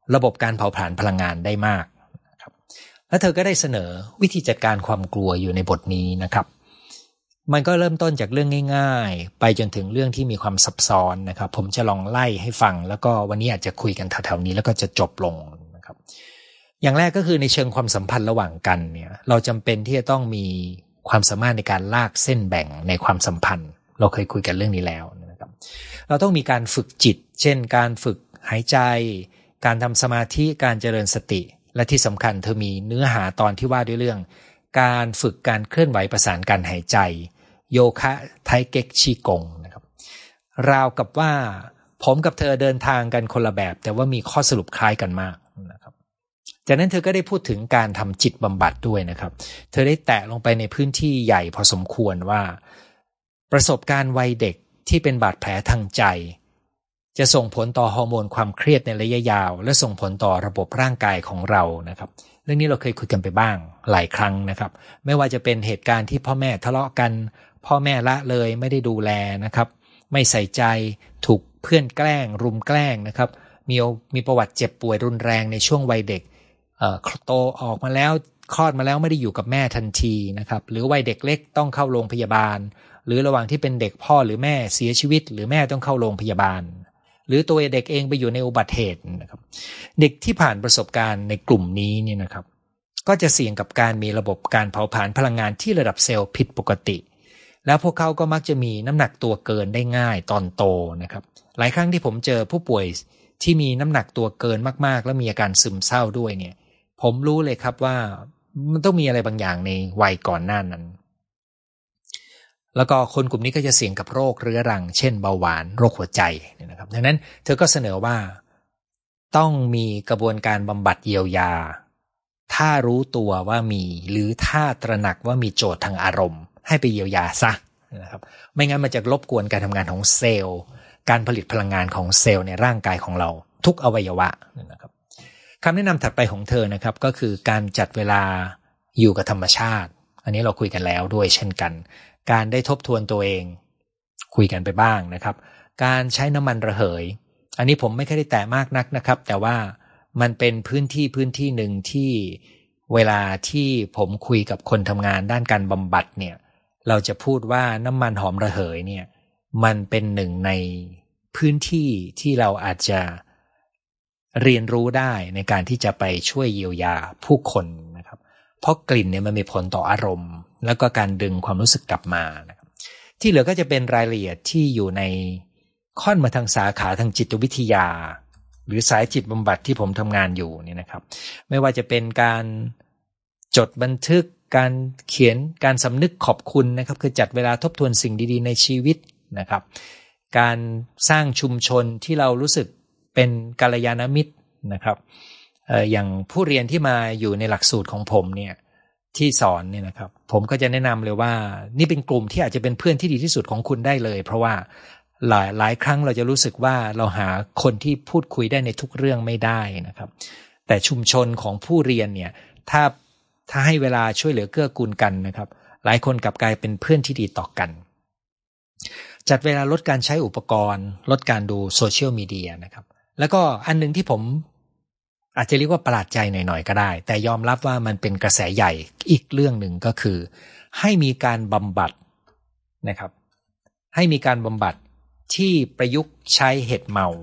ระบบการเผาผลาญพลังงานได้มากนะครับและเธอก็ได้เสนอวิธีจัดการความกลัวอยู่ในบทนี้นะครับมันก็เริ่มต้นจากเรื่องง่ายๆไปจนถึงเรื่องที่มีความซับซ้อนนะครับผมจะลองไล่ให้ฟังแล้วก็วันนี้อาจจะคุยกันแถวๆนี้แล้วก็จะจบลงนะครับอย่างแรกก็คือในเชิงความสัมพันธ์ระหว่างกันเนี่ยเราจำเป็นที่จะต้องมีความสามารถในการลากเส้นแบ่งในความสัมพันธ์เราเคยคุยกันเรื่องนี้แล้วนะครับเราต้องมีการฝึกจิตเช่นการฝึกหายใจการทำสมาธิการเจริญสติและที่สำคัญเธอมีเนื้อหาตอนที่ว่าด้วยเรื่องการฝึกการเคลื่อนไหวประสานการหายใจโยคะไทเก๊กชีกงนะครับราวกับว่าผมกับเธอเดินทางกันคนละแบบแต่ว่ามีข้อสรุปคล้ายกันมากนะครับจากนั้นเธอก็ได้พูดถึงการทำจิตบำบัดด้วยนะครับเธอได้แตะลงไปในพื้นที่ใหญ่พอสมควรว่าประสบการณ์วัยเด็กที่เป็นบาดแผลทางใจจะส่งผลต่อฮอร์โมนความเครียดในระยะยาวและส่งผลต่อระบบร่างกายของเรานะครับเรื่องนี้เราเคยคุยกันไปบ้างหลายครั้งนะครับไม่ว่าจะเป็นเหตุการณ์ที่พ่อแม่ทะเลาะกันพ่อแม่ละเลยไม่ได้ดูแลนะครับไม่ใส่ใจถูกเพื่อนแกล้งรุมแกล้งนะครับมีมีประวัติเจ็บป่วยรุนแรงในช่วงวัยเด็กเอ่อโตออกมาแล้วคลอดมาแล้วไม่ได้อยู่กับแม่ทันทีนะครับหรือวัยเด็กเล็กต้องเข้าโรงพยาบาลหรือระหว่างที่เป็นเด็กพ่อหรือแม่เสียชีวิตหรือแม่ต้องเข้าโรงพยาบาลหรือตัวเด็กเองไปอยู่ในอุบัติเหตุนะครับเด็กที่ผ่านประสบการณ์ในกลุ่มนี้เนี่ยนะครับก็จะเสี่ยงกับการมีระบบการเผาผลาญพลังงานที่ระดับเซลล์ผิดปกติแล้วพวกเขาก็มักจะมีน้ำหนักตัวเกินได้ง่ายตอนโตนะครับหลายครั้งที่ผมเจอผู้ป่วยที่มีน้ำหนักตัวเกินมากๆแล้วมีอาการซึมเศร้าด้วยเนี่ยผมรู้เลยครับว่ามันต้องมีอะไรบางอย่างในวัยก่อนหน้านั้นแล้วก็คนกลุ่มนี้ก็จะเสี่ยงกับโรคเรื้อรังเช่นเบาหวานโรคหัวใจนะครับดังนั้นเธอก็เสนอว่าต้องมีกระบวนการบำบัดเยียวยาถ้ารู้ตัวว่ามีหรือถ้าตระหนักว่ามีโจทย์ทางอารมณ์ให้ไปเยียวยาซะนะครับไม่งั้นมันจะรบกวนการทำงานของเซลล์การผลิตพลังงานของเซลล์ในร่างกายของเราทุกอวัยวะนะครับคำแนะนำถัดไปของเธอนะครับก็คือการจัดเวลาอยู่กับธรรมชาติอันนี้เราคุยกันแล้วด้วยเช่นกันการได้ทบทวนตัวเองคุยกันไปบ้างนะครับการใช้น้ำมันระเหยอันนี้ผมไม่ค่อยได้แตะมากนักนะครับแต่ว่ามันเป็นพื้นที่พื้นที่หนึ่งที่เวลาที่ผมคุยกับคนทำงานด้านการบำบัดเนี่ยเราจะพูดว่าน้ำมันหอมระเหยเนี่ยมันเป็นหนึ่งในพื้นที่ที่เราอาจจะเรียนรู้ได้ในการที่จะไปช่วยเยียวยาผู้คนนะครับเพราะกลิ่นเนี่ยมันมีผลต่ออารมณ์แล้วก็การดึงความรู้สึกกลับมานะครับที่เหลือก็จะเป็นรายละเอียดที่อยู่ในค่อนมาทางสาขาทางจิตวิทยาหรือสายจิตบำบัดที่ผมทำงานอยู่เนี่ยนะครับไม่ว่าจะเป็นการจดบันทึกการเขียนการสำนึกขอบคุณนะครับคือจัดเวลาทบทวนสิ่งดีๆในชีวิตนะครับการสร้างชุมชนที่เรารู้สึกเป็นกัลยาณมิตรนะครับเอ่ออย่างผู้เรียนที่มาอยู่ในหลักสูตรของผมเนี่ยที่สอนเนี่ยนะครับผมก็จะแนะนำเลยว่านี่เป็นกลุ่มที่อาจจะเป็นเพื่อนที่ดีที่สุดของคุณได้เลยเพราะว่าหลายหลายครั้งเราจะรู้สึกว่าเราหาคนที่พูดคุยได้ในทุกเรื่องไม่ได้นะครับแต่ชุมชนของผู้เรียนเนี่ยถ้าถ้าให้เวลาช่วยเหลือเกื้อกูลกันนะครับหลายคนกลับกลายเป็นเพื่อนที่ดีต่อกันจัดเวลาลดการใช้อุปกรณ์ลดการดูโซเชียลมีเดียนะครับแล้วก็อันนึงที่ผมอาจจะเรียกว่าประหลาดใจหน่อยๆก็ได้แต่ยอมรับว่ามันเป็นกระแสใหญ่อีกเรื่องหนึ่งก็คือให้มีการบำบัดนะครับให้มีการบำบัดที่ประยุกต์ใช้เห็ดเมา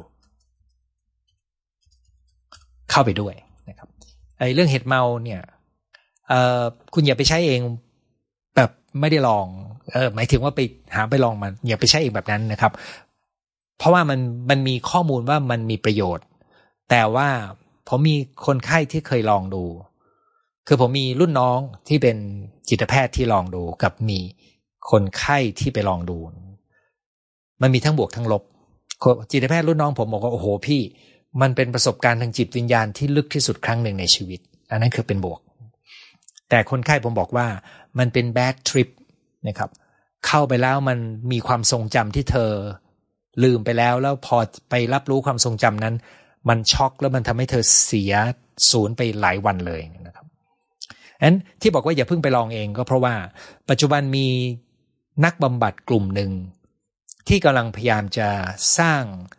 เข้าไปด้วยนะครับไอ้เรื่องเห็ดเมาเนี่ยเอ่อคุณอย่าไปใช้เองแบบไม่ได้ลองเออหมายถึงว่าไปหาไปลองมันอย่าไปใช้เองแบบนั้นนะครับเพราะว่ามันมันมีข้อมูลว่ามันมีประโยชน์แต่ว่าผมมีคนไข้ที่เคยลองดูคือผมมีรุ่นน้องที่เป็นจิตแพทย์ที่ลองดูกับมีคนไข้ที่ไปลองดูมันมีทั้งบวกทั้งลบจิตแพทย์รุ่นน้องผมบอกว่าโอ้โหพี่มันเป็นประสบการณ์ทางจิตวิญญาณที่ลึกที่สุดครั้งหนึ่งในชีวิตอันนั้นคือเป็นบวกแต่คนไข้ผมบอกว่ามันเป็นแบดทริปนะครับเข้าไปแล้วมันมีความทรงจำที่เธอลืมไปแล้วแล้วพอไปรับรู้ความทรงจำนั้นมันช็อกแล้วมันทำให้เธอเสียศูนย์ไปหลายวันเลยนะครับงั้นที่บอกว่าอย่าเพิ่งไปลองเองก็เพราะว่าปัจจุบันมีนักบำบัดกลุ่มหนึ่งที่กำลังพยายามจะสร้าง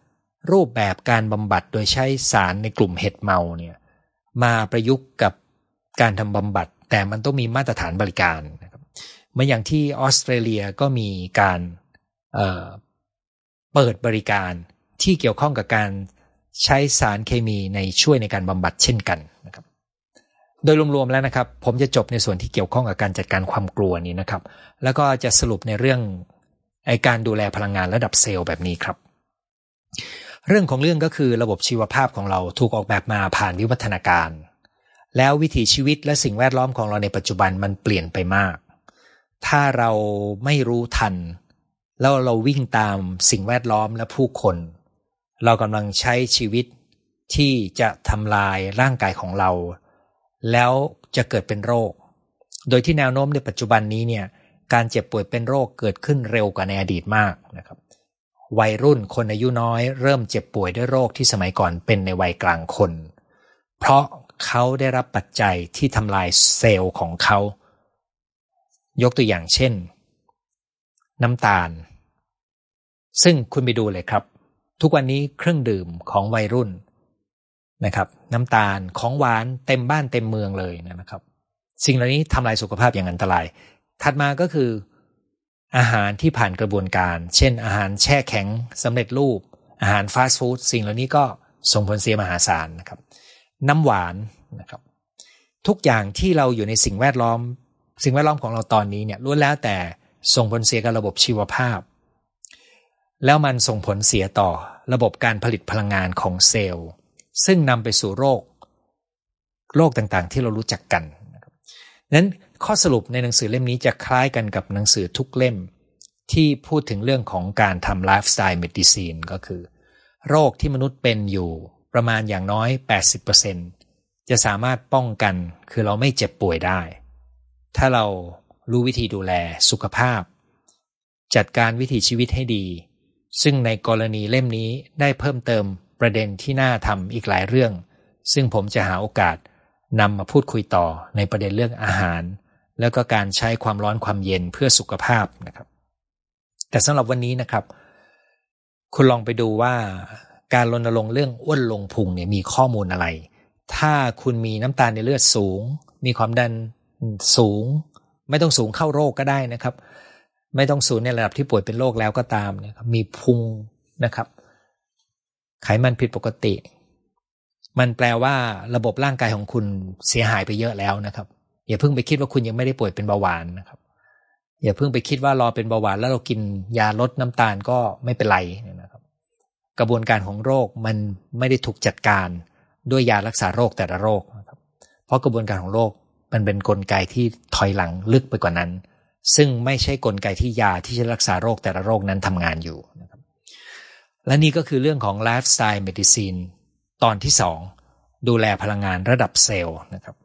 รูปแบบการบำบัดโดยใช้สารในกลุ่มเห็ดเมาเนี่ยมาประยุกต์กับการทำบำบัดแต่มันต้องมีมาตรฐานบริการนะครับเหมือนอย่างที่ออสเตรเลียก็มีการเอ่อเปิดบริการที่เกี่ยวข้องกับการใช้สารเคมีในช่วยในการบำบัดเช่นกันนะครับโดยรวมๆแล้วนะครับผมจะจบในส่วนที่เกี่ยวข้องกับการจัดการความกลัวนี้นะครับแล้วก็จะสรุปในเรื่องไอ้การดูแลพลังงานระดับเซลล์แบบนี้ครับเรื่องของเรื่องก็คือระบบชีวภาพของเราถูกออกแบบมาผ่านวิวัฒนาการแล้ววิถีชีวิตและสิ่งแวดล้อมของเราในปัจจุบันมันเปลี่ยนไปมากถ้าเราไม่รู้ทันแล้วเราวิ่งตามสิ่งแวดล้อมและผู้คนเรากำลังใช้ชีวิตที่จะทำลายร่างกายของเราแล้วจะเกิดเป็นโรคโดยที่แนวโน้มในปัจจุบันนี้เนี่ยการเจ็บป่วยเป็นโรคเกิดขึ้นเร็วกว่าในอดีตมากนะครับวัยรุ่นคนอายุน้อยเริ่มเจ็บป่วยด้วยโรคที่สมัยก่อนเป็นในวัยกลางคนเพราะเขาได้รับปัจจัยที่ทำลายเซลล์ของเขายกตัวอย่างเช่นน้ำตาลซึ่งคุณไปดูเลยครับทุกวันนี้เครื่องดื่มของวัยรุ่นนะครับน้ำตาลของหวานเต็มบ้านเต็มเมืองเลยนะครับสิ่งเหล่านี้ทำลายสุขภาพอย่างอันตรายถัดมาก็คืออาหารที่ผ่านกระบวนการเช่นอาหารแช่แข็งสำเร็จรูปอาหารฟาสต์ฟู้ดสิ่งเหล่านี้ก็ส่งผลเสียมหาศาลนะครับน้ำหวานนะครับทุกอย่างที่เราอยู่ในสิ่งแวดล้อมสิ่งแวดล้อมของเราตอนนี้เนี่ยล้วนแล้วแต่ส่งผลเสียกับระบบชีวภาพแล้วมันส่งผลเสียต่อระบบการผลิตพลังงานของเซลล์ซึ่งนำไปสู่โรคโรคต่างๆที่เรารู้จักกันนะครับนั้นข้อสรุปในหนังสือเล่มนี้จะคล้ายกันกับหนังสือทุกเล่มที่พูดถึงเรื่องของการทำไลฟ์สไตล์เมดิซินก็คือโรคที่มนุษย์เป็นอยู่ประมาณอย่างน้อย แปดสิบเปอร์เซ็นต์ จะสามารถป้องกันคือเราไม่เจ็บป่วยได้ถ้าเรารู้วิธีดูแลสุขภาพจัดการวิถีชีวิตให้ดีซึ่งในกรณีเล่มนี้ได้เพิ่มเติมประเด็นที่น่าทำอีกหลายเรื่องซึ่งผมจะหาโอกาสนำมาพูดคุยต่อในประเด็นเรื่องอาหารแล้วก็การใช้ความร้อนความเย็นเพื่อสุขภาพนะครับแต่สำหรับวันนี้นะครับคุณลองไปดูว่าการรณรงค์เรื่องอ้วนลงพุงเนี่ยมีข้อมูลอะไรถ้าคุณมีน้ำตาลในเลือดสูงมีความดันสูงไม่ต้องสูงเข้าโรคก็ได้นะครับไม่ต้องสูงในระดับที่ป่วยเป็นโรคแล้วก็ตามนะครับมีพุงนะครับไขมันผิดปกติมันแปลว่าระบบร่างกายของคุณเสียหายไปเยอะแล้วนะครับอย่าเพิ่งไปคิดว่าคุณยังไม่ได้ป่วยเป็นเบาหวานนะครับอย่าเพิ่งไปคิดว่ารอเป็นเบาหวานแล้วเรากินยาลดน้ำตาลก็ไม่เป็นไรนะครับกระบวนการของโรคมันไม่ได้ถูกจัดการด้วยยารักษาโรคแต่ละโรคนะครับเพราะกระบวนการของโรคมันเป็นกลไกที่ถอยหลังลึกไปกว่านั้นซึ่งไม่ใช่กลไกที่ยาที่จะรักษาโรคแต่ละโรคนั้นทำงานอยู่นะครับและนี่ก็คือเรื่องของ Lifestyle Medicine ตอนที่สองดูแลพลังงานระดับเซลล์นะครับ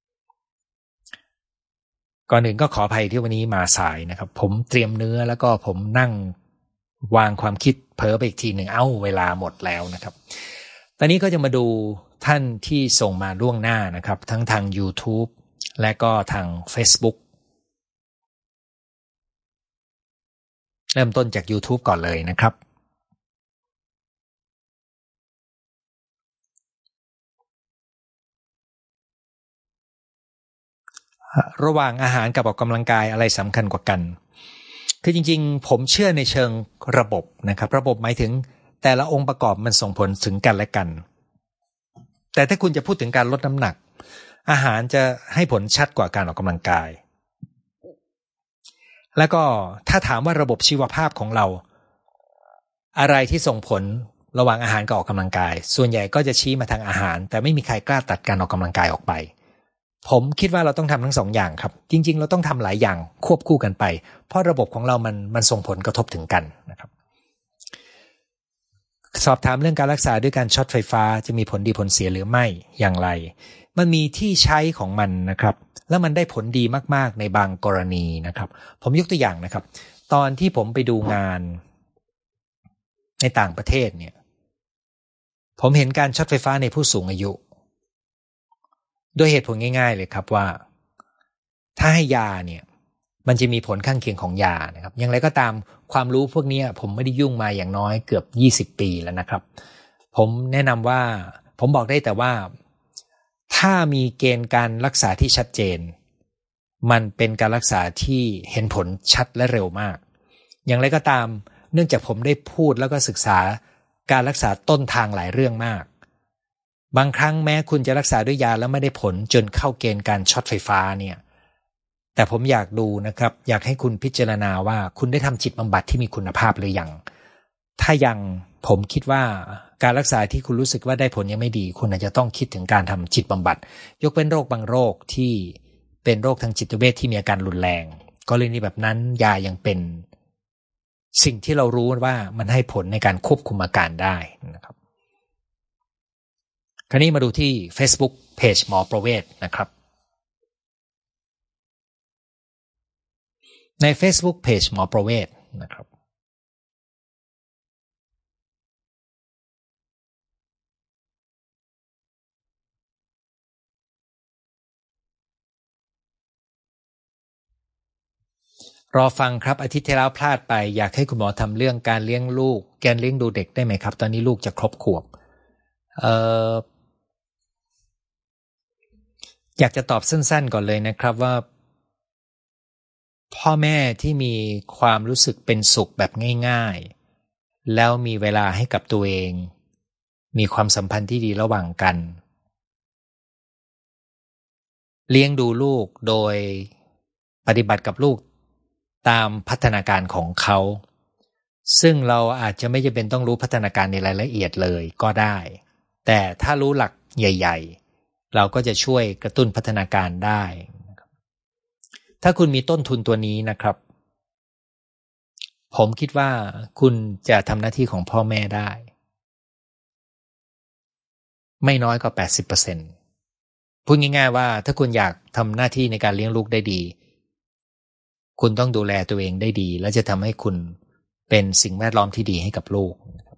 ก่อนอื่นก็ขออภัยที่วันนี้มาสายนะครับผมเตรียมเนื้อแล้วก็ผมนั่งวางความคิดเผลอไปอีกทีหนึ่งเอ้าเวลาหมดแล้วนะครับตอนนี้ก็จะมาดูท่านที่ส่งมาล่วงหน้านะครับทั้งทาง YouTube และก็ทาง Facebook เริ่มต้นจาก YouTube ก่อนเลยนะครับระหว่างอาหารกับออกกำลังกายอะไรสำคัญกว่ากันคือจริงๆผมเชื่อในเชิงระบบนะครับระบบหมายถึงแต่ละองค์ประกอบมันส่งผลถึงกันและกันแต่ถ้าคุณจะพูดถึงการลดน้ำหนักอาหารจะให้ผลชัดกว่าการออกกำลังกายแล้วก็ถ้าถามว่าระบบชีวภาพของเราอะไรที่ส่งผลระหว่างอาหารกับออกกำลังกายส่วนใหญ่ก็จะชี้มาทางอาหารแต่ไม่มีใครกล้าตัดการออกกำลังกายออกไปผมคิดว่าเราต้องทำทั้งสองอย่างครับจริงๆเราต้องทำหลายอย่างควบคู่กันไปเพราะระบบของเรามันมันส่งผลกระทบถึงกันนะครับสอบถามเรื่องการรักษาด้วยการช็อตไฟฟ้าจะมีผลดีผลเสียหรือไม่อย่างไรมันมีที่ใช้ของมันนะครับแล้วมันได้ผลดีมากๆในบางกรณีนะครับผมยกตัวอย่างนะครับตอนที่ผมไปดูงานในต่างประเทศเนี่ยผมเห็นการช็อตไฟฟ้าในผู้สูงอายุด้วยเหตุผลง่ายๆเลยครับว่าถ้าให้ยาเนี่ยมันจะมีผลข้างเคียงของยานะครับอย่างไรก็ตามความรู้พวกนี้ผมไม่ได้ยุ่งมาอย่างน้อยเกือบยี่สิบปีแล้วนะครับผมแนะนำว่าผมบอกได้แต่ว่าถ้ามีเกณฑ์การรักษาที่ชัดเจนมันเป็นการรักษาที่เห็นผลชัดและเร็วมากอย่างไรก็ตามเนื่องจากผมได้พูดแล้วก็ศึกษาการรักษาต้นทางหลายเรื่องมากบางครั้งแม้คุณจะรักษาด้วยยาแล้วไม่ได้ผลจนเข้าเกณฑ์การช็อตไฟฟ้าเนี่ยแต่ผมอยากดูนะครับอยากให้คุณพิจารณาว่าคุณได้ทำจิตบำบัดที่มีคุณภาพหรือยังถ้ายังผมคิดว่าการรักษาที่คุณรู้สึกว่าได้ผลยังไม่ดีคุณอาจจะต้องคิดถึงการทำจิตบำบัดยกเว้นโรคบางโรคที่เป็นโรคทางจิตเวชที่มีอาการรุนแรงกรณีแบบนั้นยายังเป็นสิ่งที่เรารู้ว่ามันให้ผลในการควบคุมอาการได้นะครับคราวนี้มาดูที่ Facebook Page หมอประเวศนะครับใน Facebook Page หมอประเวศนะครับรอฟังครับอาทิตย์ที่แล้วพลาดไปอยากให้คุณหมอทำเรื่องการเลี้ยงลูกการเลี้ยงดูเด็กได้ไหมครับตอนนี้ลูกจะครบขวบเอ่ออยากจะตอบสั้นๆก่อนเลยนะครับว่าพ่อแม่ที่มีความรู้สึกเป็นสุขแบบง่ายๆแล้วมีเวลาให้กับตัวเองมีความสัมพันธ์ที่ดีระหว่างกันเลี้ยงดูลูกโดยปฏิบัติกับลูกตามพัฒนาการของเขาซึ่งเราอาจจะไม่จำเป็นต้องรู้พัฒนาการในรายละเอียดเลยก็ได้แต่ถ้ารู้หลักใหญ่ๆเราก็จะช่วยกระตุ้นพัฒนาการได้ถ้าคุณมีต้นทุนตัวนี้นะครับผมคิดว่าคุณจะทำหน้าที่ของพ่อแม่ได้ไม่น้อยกว่า แปดสิบเปอร์เซ็นต์ พูดง่ายๆว่าถ้าคุณอยากทำหน้าที่ในการเลี้ยงลูกได้ดีคุณต้องดูแลตัวเองได้ดีและจะทำให้คุณเป็นสิ่งแวดล้อมที่ดีให้กับลูก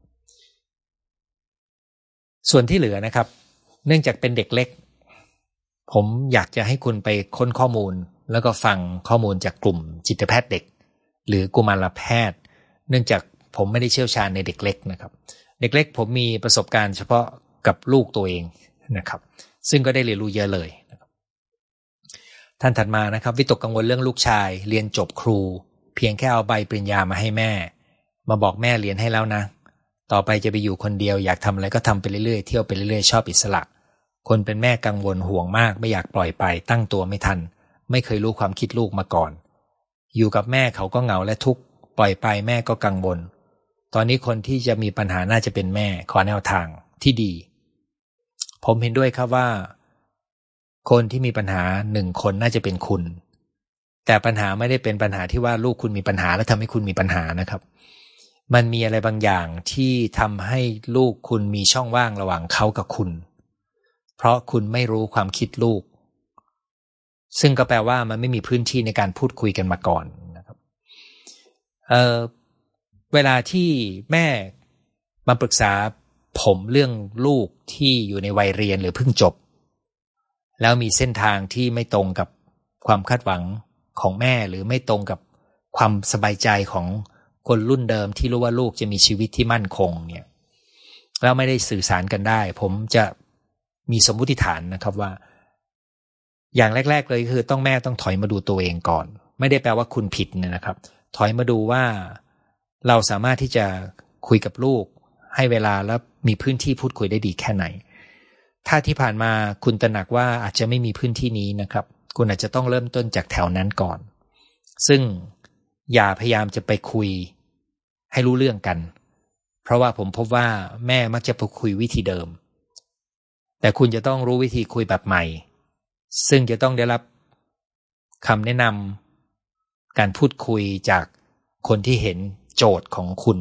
ส่วนที่เหลือนะครับเนื่องจากเป็นเด็กเล็กผมอยากจะให้คุณไปค้นข้อมูลแล้วก็ฟังข้อมูลจากกลุ่มจิตแพทย์เด็กหรือกุมารแพทย์เนื่องจากผมไม่ได้เชี่ยวชาญในเด็กเล็กนะครับเด็กเล็กผมมีประสบการณ์เฉพาะกับลูกตัวเองนะครับซึ่งก็ได้เรียนรู้เยอะเลยนะครับท่านถัดมานะครับวิตกกังวลเรื่องลูกชายเรียนจบครูเพียงแค่เอาใบปริญญามาให้แม่มาบอกแม่เรียนให้แล้วนะต่อไปจะไปอยู่คนเดียวอยากทำอะไรก็ทำไปเรื่อยๆเที่ยวไปเรื่อยๆชอบอิสระคนเป็นแม่กังวลห่วงมากไม่อยากปล่อยไปตั้งตัวไม่ทันไม่เคยรู้ความคิดลูกมาก่อนอยู่กับแม่เขาก็เหงาและทุกข์ปล่อยไปแม่ก็กังวลตอนนี้คนที่จะมีปัญหาน่าจะเป็นแม่ขอแนวทางที่ดีผมเห็นด้วยครับว่าคนที่มีปัญหาหนึ่งคนน่าจะเป็นคุณแต่ปัญหาไม่ได้เป็นปัญหาที่ว่าลูกคุณมีปัญหาและทำให้คุณมีปัญหานะครับมันมีอะไรบางอย่างที่ทำให้ลูกคุณมีช่องว่างระหว่างเขากับคุณเพราะคุณไม่รู้ความคิดลูกซึ่งก็แปลว่ามันไม่มีพื้นที่ในการพูดคุยกันมาก่อนนะครับเอ่อเวลาที่แม่มาปรึกษาผมเรื่องลูกที่อยู่ในวัยเรียนหรือเพิ่งจบแล้วมีเส้นทางที่ไม่ตรงกับความคาดหวังของแม่หรือไม่ตรงกับความสบายใจของคนรุ่นเดิมที่รู้ว่าลูกจะมีชีวิตที่มั่นคงเนี่ยแล้วไม่ได้สื่อสารกันได้ผมจะมีสมมุติฐานนะครับว่าอย่างแรกๆเลยคือต้องแม่ต้องถอยมาดูตัวเองก่อนไม่ได้แปลว่าคุณผิดนะครับถอยมาดูว่าเราสามารถที่จะคุยกับลูกให้เวลาและมีพื้นที่พูดคุยได้ดีแค่ไหนถ้าที่ผ่านมาคุณตระหนักว่าอาจจะไม่มีพื้นที่นี้นะครับคุณอาจจะต้องเริ่มต้นจากแถวนั้นก่อนซึ่งอย่าพยายามจะไปคุยให้รู้เรื่องกันเพราะว่าผมพบว่าแม่มักจะไปคุยวิธีเดิมแต่คุณจะต้องรู้วิธีคุยแบบใหม่ซึ่งจะต้องได้รับคำแนะนำการพูดคุยจากคนที่เห็นโจทย์ของคุณ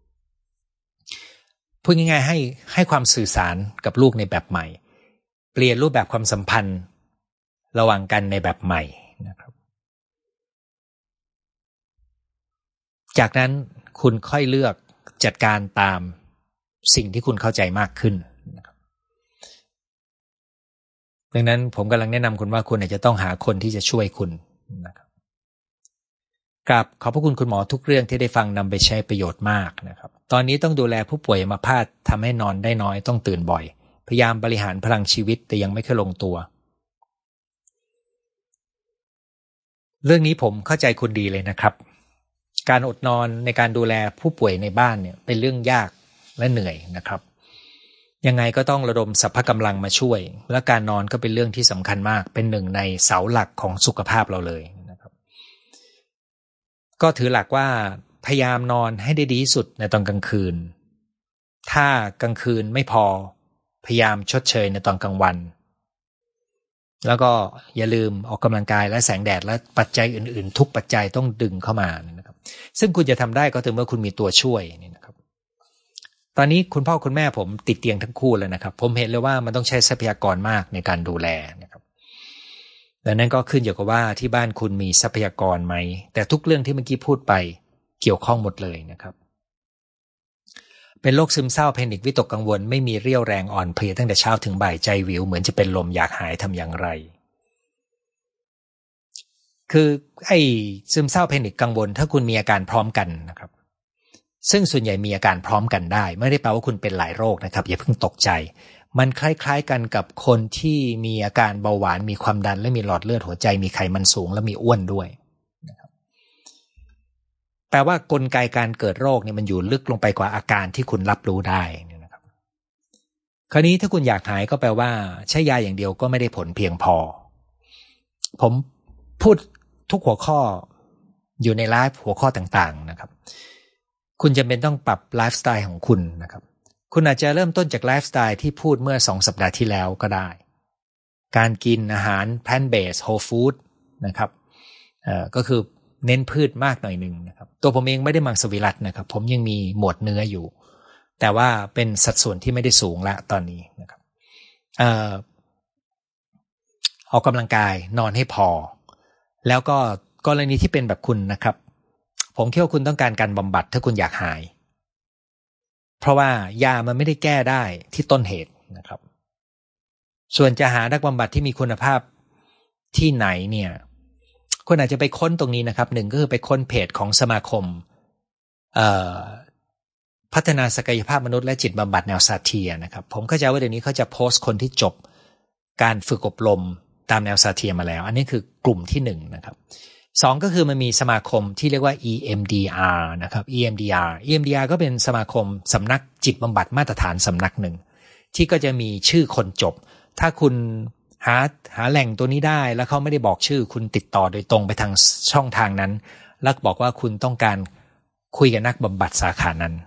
พูดง่ายๆให้ให้ความสื่อสารกับลูกในแบบใหม่เปลี่ยนรูปแบบความสัมพันธ์ระหว่างกันในแบบใหม่นะครับจากนั้นคุณค่อยเลือกจัดการตามสิ่งที่คุณเข้าใจมากขึ้นนะครับดังนั้นผมกำลังแนะนำคุณว่าคุณอาจจะต้องหาคนที่จะช่วยคุณนะครับกราบขอบพระคุณคุณหมอทุกเรื่องที่ได้ฟังนำไปใช้ประโยชน์มากนะครับตอนนี้ต้องดูแลผู้ป่วยอัมพาตทำให้นอนได้น้อยต้องตื่นบ่อยพยายามบริหารพลังชีวิตแต่ยังไม่ค่อยลงตัวเรื่องนี้ผมเข้าใจคุณดีเลยนะครับการอดนอนในการดูแลผู้ป่วยในบ้านเนี่ยเป็นเรื่องยากและเหนื่อยนะครับยังไงก็ต้องระดมสรรพกำลังมาช่วยและการนอนก็เป็นเรื่องที่สำคัญมากเป็นหนึ่งในเสาหลักของสุขภาพเราเลยนะครับก็ถือหลักว่าพยายามนอนให้ได้ดีที่สุดในตอนกลางคืนถ้ากลางคืนไม่พอพยายามชดเชยในตอนกลางวันแล้วก็อย่าลืมออกกำลังกายและแสงแดดและปัจจัยอื่นๆทุกปัจจัยต้องดึงเข้ามานะครับซึ่งคุณจะทำได้ก็ต่อเมื่อคุณมีตัวช่วยนี่นะครับตอนนี้คุณพ่อคุณแม่ผมติดเตียงทั้งคู่เลยนะครับผมเห็นเลยว่ามันต้องใช้ทรัพยากรมากในการดูแลนะครับดังนั้นก็ขึ้นอยู่กับว่าที่บ้านคุณมีทรัพยากรไหมแต่ทุกเรื่องที่เมื่อกี้พูดไปเกี่ยวข้องหมดเลยนะครับเป็นโรคซึมเศร้าแพนิควิตกกังวลไม่มีเรี่ยวแรงอ่อนเพลียตั้งแต่เช้าถึงบ่ายใจวิวเหมือนจะเป็นลมอยากหายทำอย่างไรคือไอ้ซึมเศร้าแพนิคกังวลถ้าคุณมีอาการพร้อมกันนะครับซึ่งส่วนใหญ่มีอาการพร้อมกันได้ไม่ได้แปลว่าคุณเป็นหลายโรคนะครับอย่าเพิ่งตกใจมันคล้ายๆกันกับคนที่มีอาการเบาหวานมีความดันและมีหลอดเลือดหัวใจมีไขมันสูงและมีอ้วนด้วยนะครับแปลว่ากลไกการเกิดโรคเนี่ยมันอยู่ลึกลงไปกว่าอาการที่คุณรับรู้ได้นะครับคราวนี้ถ้าคุณอยากหายก็แปลว่าใช้ยาอย่างเดียวก็ไม่ได้ผลเพียงพอผมพูดทุกหัวข้ออยู่ในไลฟ์หัวข้อต่างๆนะครับคุณจำเป็นต้องปรับไลฟ์สไตล์ของคุณนะครับคุณอาจจะเริ่มต้นจากไลฟ์สไตล์ที่พูดเมื่อสองสัปดาห์ที่แล้วก็ได้การกินอาหาร plant based whole food นะครับเอ่อก็คือเน้นพืชมากหน่อยนึงนะครับตัวผมเองไม่ได้มังสวิรัตินะครับผมยังมีหมวดเนื้ออยู่แต่ว่าเป็นสัดส่วนที่ไม่ได้สูงละตอนนี้นะครับเอ่อออกกำลังกายนอนให้พอแล้วก็กรณีที่เป็นแบบคุณนะครับผมคิดว่าคุณต้องการการบำบัดถ้าคุณอยากหายเพราะว่ายามันไม่ได้แก้ได้ที่ต้นเหตุนะครับส่วนจะหานักบำบัดที่มีคุณภาพที่ไหนเนี่ยคุณอาจจะไปค้นตรงนี้นะครับหนึ่งก็คือไปค้นเพจของสมาคมพัฒนาศักยภาพมนุษย์และจิตบำบัดแนวซาเทียนะครับผมเข้าใจว่าเดี๋ยวนี้เขาจะโพสต์คนที่จบการฝึกอบรมตามแนวซาเทียมาแล้วอันนี้คือกลุ่มที่หนึ่งนะครับสองก็คือมันมีสมาคมที่เรียกว่า อี เอ็ม ดี อาร์ นะครับ อี เอ็ม ดี อาร์ อี เอ็ม ดี อาร์ ก็เป็นสมาคมสำนักจิตบำบัดมาตรฐานสำนักหนึ่งที่ก็จะมีชื่อคนจบถ้าคุณหาหาแหล่งตัวนี้ได้แล้วเขาไม่ได้บอกชื่อคุณติดต่อโดยตรงไปทางช่องทางนั้นแล้วบอกว่าคุณต้องการคุยกับนักบำบัดสาขานั้น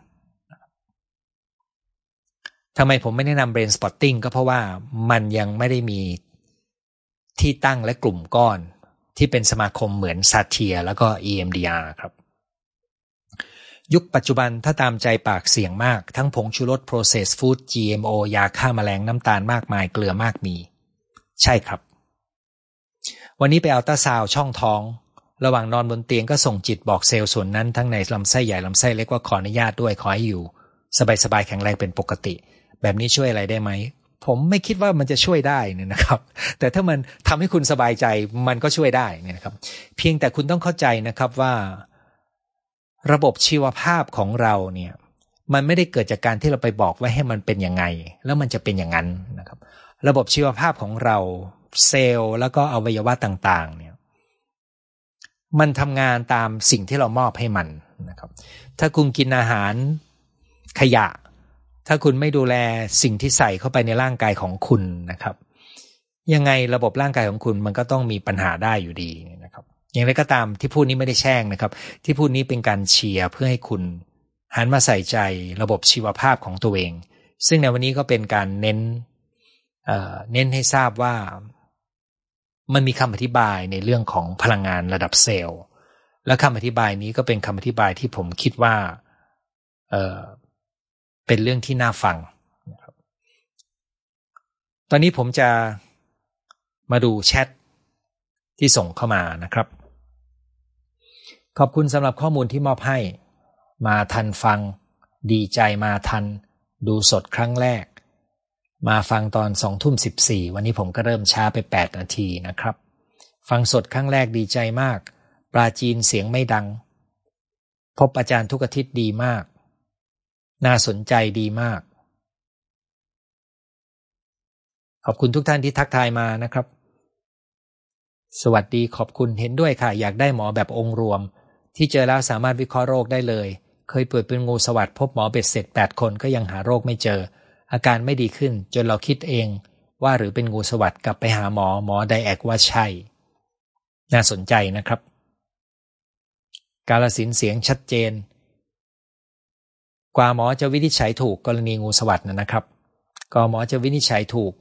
ทำไมผมไม่แนะนำ Brain Spotting ก็เพราะว่ามันยังไม่ได้มีที่ตั้งและกลุ่มก้อนที่เป็นสมาคมเหมือนซาเทียแล้วก็ อี เอ็ม ดี อาร์ ครับยุคปัจจุบันถ้าตามใจปากเสี่ยงมากทั้งผงชูรส processed food จี เอ็ม โอ ยาฆ่าแมลงน้ำตาลมากมายเกลือมากมีใช่ครับวันนี้ไปอัลตราซาวด์ช่องท้องระหว่างนอนบนเตียงก็ส่งจิตบอกเซลล์ส่วนนั้นทั้งในลำไส้ใหญ่ลำไส้เล็กว่าขออนุญาตด้วยขอให้อยู่สบายๆแข็งแรงเป็นปกติแบบนี้ช่วยอะไรได้ไหมผมไม่คิดว่ามันจะช่วยได้เนี่ยนะครับแต่ถ้ามันทำให้คุณสบายใจมันก็ช่วยได้เนี่ยนะครับเพียงแต่คุณต้องเข้าใจนะครับว่าระบบชีวภาพของเราเนี่ยมันไม่ได้เกิดจากการที่เราไปบอกว่าให้มันเป็นยังไงแล้วมันจะเป็นอย่างนั้นนะครับระบบชีวภาพของเราเซลล์แล้วก็อวัยวะต่างๆเนี่ยมันทำงานตามสิ่งที่เรามอบให้มันนะครับถ้าคุณกินอาหารขยะถ้าคุณไม่ดูแลสิ่งที่ใส่เข้าไปในร่างกายของคุณนะครับยังไงระบบร่างกายของคุณมันก็ต้องมีปัญหาได้อยู่ดีนะครับอย่างไรก็ตามที่พูดนี้ไม่ได้แช่งนะครับที่พูดนี้เป็นการเชียร์เพื่อให้คุณหันมาใส่ใจระบบชีวภาพของตัวเองซึ่งในวันนี้ก็เป็นการเน้นเอ่อเน้นให้ทราบว่ามันมีคำอธิบายในเรื่องของพลังงานระดับเซลล์และคำอธิบายนี้ก็เป็นคำอธิบายที่ผมคิดว่าเอ่อเป็นเรื่องที่น่าฟังนะครับตอนนี้ผมจะมาดูแชทที่ส่งเข้ามานะครับขอบคุณสำหรับข้อมูลที่มอบให้มาทันฟังดีใจมาทันดูสดครั้งแรกมาฟังตอนสองทุ่มสิบสี่วันนี้ผมก็เริ่มช้าไปแปดนาทีนะครับฟังสดครั้งแรกดีใจมากปลาจีนเสียงไม่ดังพบอาจารย์ทุกอาทิตย์ดีมากน่าสนใจดีมากขอบคุณทุกท่านที่ทักทายมานะครับสวัสดีขอบคุณเห็นด้วยค่ะอยากได้หมอแบบองค์รวมที่เจอแล้วสามารถวิเคราะห์โรคได้เลยเคยป่วยเป็นงูสวัสด์พบหมอเบ็ดเสร็จแปดคนก็ยังหาโรคไม่เจออาการไม่ดีขึ้นจนเราคิดเองว่าหรือเป็นงูสวัสด์กลับไปหาหมอหมอไดแอกว่าใช่น่าสนใจนะครับกาฬสินธุ์เสียงชัดเจนกว่าหมอจะวินิจฉัยถูกกรณีงูสวัสด์นะครับก็หมอจะวินิจฉัยถูก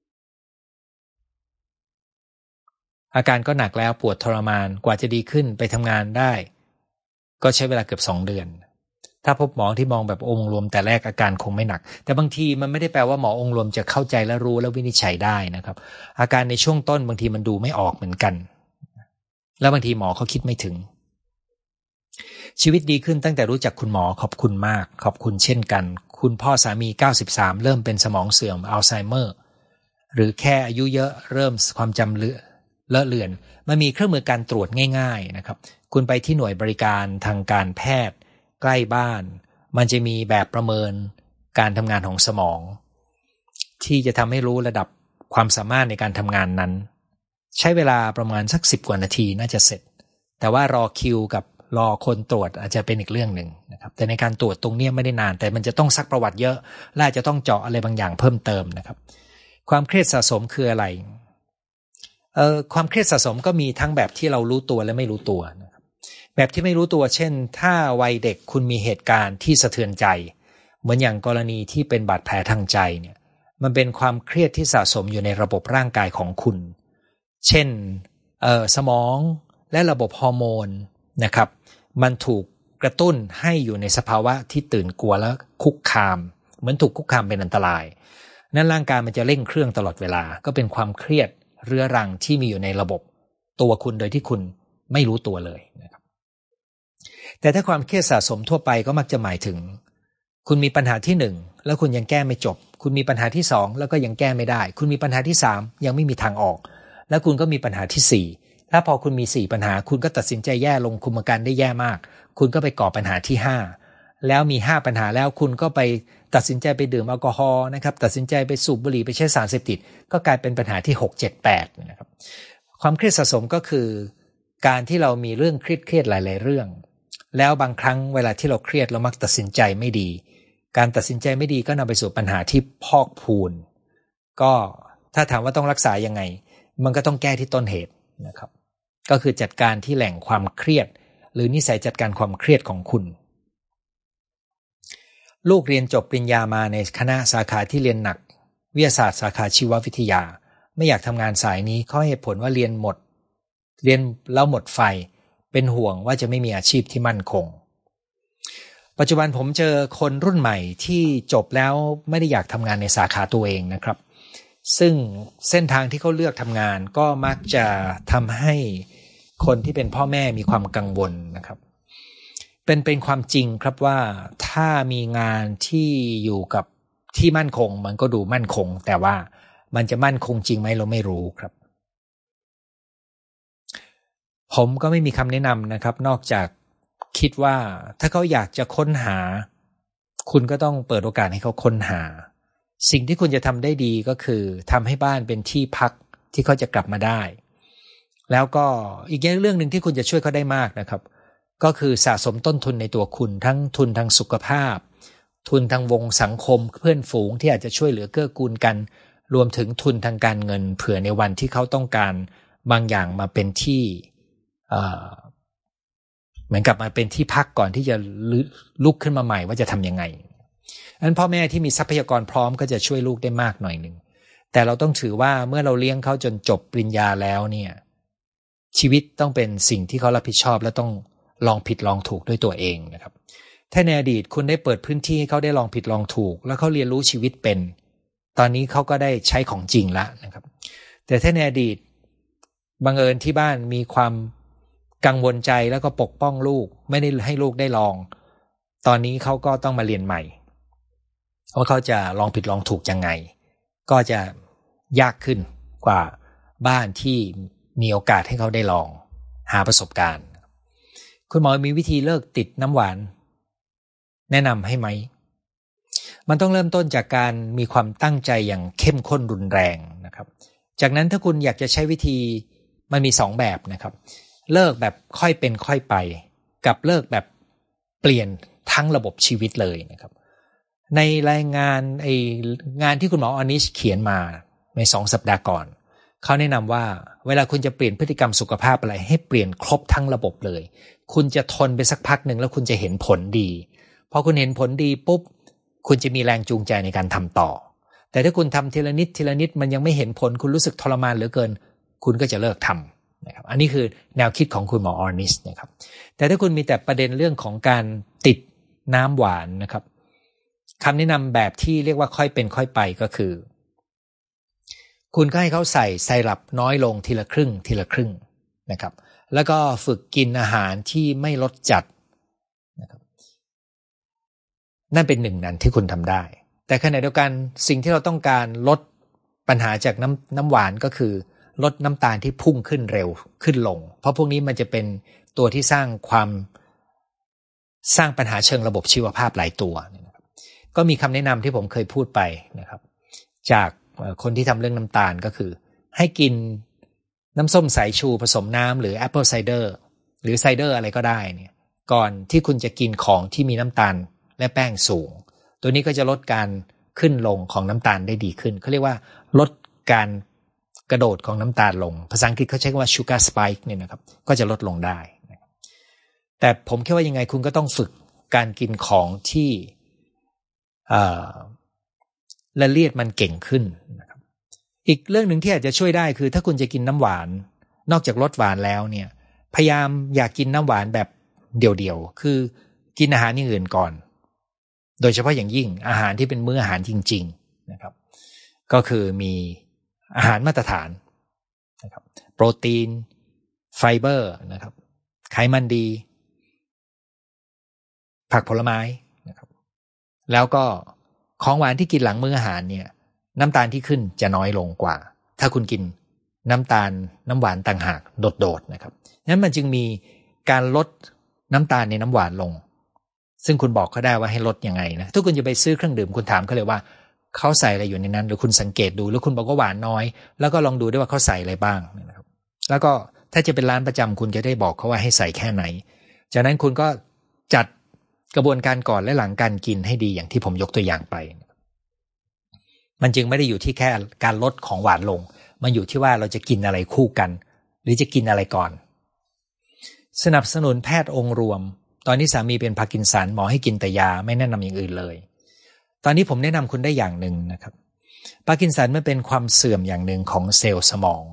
อาการก็หนักแล้วปวดทรมานกว่าจะดีขึ้นไปทำงานได้ก็ใช้เวลาเกือบสองเดือนถ้าพบหมอที่มองแบบองค์รวมแต่แรกอาการคงไม่หนักแต่บางทีมันไม่ได้แปลว่าหมอองค์รวมจะเข้าใจและรู้และวินิจฉัยได้นะครับอาการในช่วงต้นบางทีมันดูไม่ออกเหมือนกันแล้วบางทีหมอเขาคิดไม่ถึงชีวิตดีขึ้นตั้งแต่รู้จักคุณหมอขอบคุณมากขอบคุณเช่นกันคุณพ่อสามีเก้าสิบสามเริ่มเป็นสมองเสื่อมอัลไซเมอร์หรือแค่อายุเยอะเริ่มความจำเลือนเลอะเลือนมันมีเครื่องมือการตรวจง่ายๆนะครับคุณไปที่หน่วยบริการทางการแพทย์ใกล้บ้านมันจะมีแบบประเมินการทำงานของสมองที่จะทำให้รู้ระดับความสามารถในการทำงานนั้นใช้เวลาประมาณสักสิบกว่านาทีน่าจะเสร็จแต่ว่ารอคิวกับรอคนตรวจอาจจะเป็นอีกเรื่องหนึ่งนะครับแต่ในการตรวจตรงนี้ไม่ได้นานแต่มันจะต้องซักประวัติเยอะและอาจจะต้องเจาะอะไรบางอย่างเพิ่มเติมนะครับความเครียดสะสมคืออะไรเอ่อความเครียดสะสมก็มีทั้งแบบที่เรารู้ตัวและไม่รู้ตัวนะครับแบบที่ไม่รู้ตัวเช่นถ้าวัยเด็กคุณมีเหตุการณ์ที่สะเทือนใจเหมือนอย่างกรณีที่เป็นบาดแผลทางใจเนี่ยมันเป็นความเครียดที่สะสมอยู่ในระบบร่างกายของคุณเช่นเอ่อสมองและระบบฮอร์โมนนะครับมันถูกกระตุ้นให้อยู่ในสภาวะที่ตื่นกลัวและคุกคามเหมือนถูกคุกคามเป็นอันตรายนั้นร่างกายมันจะเร่งเครื่องตลอดเวลาก็เป็นความเครียดเรื้อรังที่มีอยู่ในระบบตัวคุณโดยที่คุณไม่รู้ตัวเลยนะครับแต่ถ้าความเครียดสะสมทั่วไปก็มักจะหมายถึงคุณมีปัญหาที่หนึ่งแล้วคุณยังแก้ไม่จบคุณมีปัญหาที่สองแล้วก็ยังแก้ไม่ได้คุณมีปัญหาที่สามยังไม่มีทางออกแล้วคุณก็มีปัญหาที่สี่ถ้าพอคุณมีสี่ปัญหาคุณก็ตัดสินใจแย่ลงคุมอาการได้แย่มากคุณก็ไปก่อปัญหาที่ห้าแล้วมีห้าปัญหาแล้วคุณก็ไปตัดสินใจไปดื่มแอลกอฮอล์นะครับตัดสินใจไปสูบบุหรี่ไปใช้สารเสพติดก็กลายเป็นปัญหาที่หก เจ็ด แปดนะครับความเครียดสะสมก็คือการที่เรามีเรื่องเครียดๆหลายๆเรื่องแล้วบางครั้งเวลาที่เราเครียดเรามักตัดสินใจไม่ดีการตัดสินใจไม่ดีก็นำไปสู่ปัญหาที่พอกพูนก็ถ้าถามว่าต้องรักษายังไงมันก็ต้องแก้ที่ต้นเหตุนะครับก็คือจัดการที่แหล่งความเครียดหรือนิสัยจัดการความเครียดของคุณลูกเรียนจบปริญญามาในคณะสาขาที่เรียนหนักวิทยาศาสตร์สาขาชีววิทยาไม่อยากทำงานสายนี้เขาให้เหตุผลว่าเรียนหมดเรียนแล้วหมดไฟเป็นห่วงว่าจะไม่มีอาชีพที่มั่นคงปัจจุบันผมเจอคนรุ่นใหม่ที่จบแล้วไม่ได้อยากทำงานในสาขาตัวเองนะครับซึ่งเส้นทางที่เขาเลือกทำงานก็มักจะทำให้คนที่เป็นพ่อแม่มีความกังวลนะครับเป็นเป็นความจริงครับว่าถ้ามีงานที่อยู่กับที่มั่นคงมันก็ดูมั่นคงแต่ว่ามันจะมั่นคงจริงไหมเราไม่รู้ครับผมก็ไม่มีคำแนะนำนะครับนอกจากคิดว่าถ้าเขาอยากจะค้นหาคุณก็ต้องเปิดโอกาสให้เขาค้นหาสิ่งที่คุณจะทำได้ดีก็คือทำให้บ้านเป็นที่พักที่เขาจะกลับมาได้แล้วก็อีกเรื่องหนึ่งที่คุณจะช่วยเขาได้มากนะครับก็คือสะสมต้นทุนในตัวคุณทั้งทุนทางสุขภาพทุนทางวงสังคมเพื่อนฝูงที่อาจจะช่วยเหลือเกื้อกูลกันรวมถึงทุนทางการเงินเผื่อในวันที่เขาต้องการบางอย่างมาเป็นที่เหมือนกับมาเป็นที่พักก่อนที่จะลุกขึ้นมาใหม่ว่าจะทำยังไงนั้นพ่อแม่ที่มีทรัพยากรพร้อมก็จะช่วยลูกได้มากหน่อยหนึ่งแต่เราต้องถือว่าเมื่อเราเลี้ยงเขาจนจบปริญญาแล้วเนี่ยชีวิตต้องเป็นสิ่งที่เขารับผิดชอบและต้องลองผิดลองถูกด้วยตัวเองนะครับถ้าในอดีตคุณได้เปิดพื้นที่ให้เขาได้ลองผิดลองถูกแล้วเขาเรียนรู้ชีวิตเป็นตอนนี้เขาก็ได้ใช้ของจริงแล้วนะครับแต่ถ้าในอดีตบังเอิญที่บ้านมีความกังวลใจแล้วก็ปกป้องลูกไม่ได้ให้ลูกได้ลองตอนนี้เขาก็ต้องมาเรียนใหม่ว่าเขาจะลองผิดลองถูกยังไงก็จะยากขึ้นกว่าบ้านที่มีโอกาสให้เขาได้ลองหาประสบการณ์คุณหมอมีวิธีเลิกติดน้ำหวานแนะนำให้ไหมมันต้องเริ่มต้นจากการมีความตั้งใจอย่างเข้มข้นรุนแรงนะครับจากนั้นถ้าคุณอยากจะใช้วิธีมันมีสองแบบนะครับเลิกแบบค่อยเป็นค่อยไปกับเลิกแบบเปลี่ยนทั้งระบบชีวิตเลยนะครับในรายงานไองานที่คุณหมออนิชเขียนมาในสองสัปดาห์ก่อนเขาแนะนำว่าเวลาคุณจะเปลี่ยนพฤติกรรมสุขภาพอะไรให้เปลี่ยนครบทั้งระบบเลยคุณจะทนไปสักพักหนึ่งแล้วคุณจะเห็นผลดีพอคุณเห็นผลดีปุ๊บคุณจะมีแรงจูงใจในการทำต่อแต่ถ้าคุณทำทีละนิดทีละนิดมันยังไม่เห็นผลคุณรู้สึกทรมานเหลือเกินคุณก็จะเลิกทำนะครับอันนี้คือแนวคิดของคุณหมอออนิชนะครับแต่ถ้าคุณมีแต่ประเด็นเรื่องของการติดน้ำหวานนะครับคำแนะนำแบบที่เรียกว่าค่อยเป็นค่อยไปก็คือคุณก็ให้เขาใส่ไซรัปน้อยลงทีละครึ่งทีละครึ่งนะครับแล้วก็ฝึกกินอาหารที่ไม่รสจัดนะครับนั่นเป็นหนึ่งนั้นที่คุณทำได้แต่ขณะเดียวกันสิ่งที่เราต้องการลดปัญหาจากน้ำน้ำหวานก็คือลดน้ำตาลที่พุ่งขึ้นเร็วขึ้นลงเพราะพวกนี้มันจะเป็นตัวที่สร้างความสร้างปัญหาเชิงระบบชีวภาพหลายตัวนะครับก็มีคำแนะนำที่ผมเคยพูดไปนะครับจากคนที่ทำเรื่องน้ำตาลก็คือให้กินน้ำส้มสายชูผสมน้ำหรือแอปเปิลไซเดอร์หรือไซเดอร์อะไรก็ได้เนี่ยก่อนที่คุณจะกินของที่มีน้ำตาลและแป้งสูงตัวนี้ก็จะลดการขึ้นลงของน้ำตาลได้ดีขึ้นเขาเรียกว่าลดการกระโดดของน้ำตาลลงภาษาอังกฤษเขาใช้คำว่า sugar spike เนี่ยนะครับก็จะลดลงได้แต่ผมคิดว่ายังไงคุณก็ต้องฝึกการกินของที่ละเลียดมันเก่งขึ้นนะครับอีกเรื่องหนึ่งที่อาจจะช่วยได้คือถ้าคุณจะกินน้ำหวานนอกจากลดหวานแล้วเนี่ยพยายามอยากกินน้ำหวานแบบเดี่ยวๆคือกินอาหารอย่างอื่นก่อนโดยเฉพาะอย่างยิ่งอาหารที่เป็นมื้ออาหารจริงๆนะครับก็คือมีอาหารมาตรฐานนะครับโปรตีนไฟเบอร์นะครับไขมันดีผักผลไม้นะครับแล้วก็ของหวานที่กินหลังมื้ออาหารเนี่ยน้ำตาลที่ขึ้นจะน้อยลงกว่าถ้าคุณกินน้ำตาลน้ำหวานต่างหากโดดๆนะครับนั้นมันจึงมีการลดน้ำตาลในน้ำหวานลงซึ่งคุณบอกเขาได้ว่าให้ลดยังไงนะถ้าคุณจะไปซื้อเครื่องดื่มคุณถามเขาเลยว่าเขาใส่อะไรอยู่ในนั้นหรือคุณสังเกตดูแล้วคุณบอกว่าหวานน้อยแล้วก็ลองดูด้วยว่าเขาใส่อะไรบ้างนะครับแล้วก็ถ้าจะเป็นร้านประจำคุณจะได้บอกเขาว่าให้ใส่แค่ไหนจากนั้นคุณก็จัดกระบวนการก่อนและหลังการกินให้ดีอย่างที่ผมยกตัวอย่างไปมันจึงไม่ได้อยู่ที่แค่การลดของหวานลงมันอยู่ที่ว่าเราจะกินอะไรคู่กันหรือจะกินอะไรก่อนสนับสนุนแพทย์องค์รวมตอนนี้สามีเป็นพาร์กินสันหมอให้กินแต่ยาไม่แนะนำอย่างอื่นเลยตอนนี้ผมแนะนำคุณได้อย่างหนึ่งนะครับพาร์กินสันมันเป็นความเสื่อมอย่างหนึ่งของเซลล์สมอง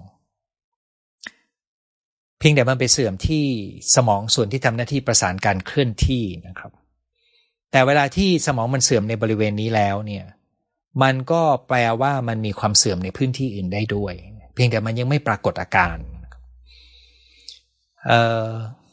เพียงแต่มันไปเสื่อมที่สมองส่วนที่ทำหน้าที่ประสานการเคลื่อนที่นะครับแต่เวลาที่สมองมันเสื่อมในบริเวณนี้แล้วเนี่ยมันก็แปลว่ามันมีความเสื่อมในพื้นที่อื่นได้ด้วยเพียงแต่มันยังไม่ปรากฏอาการเอ่อ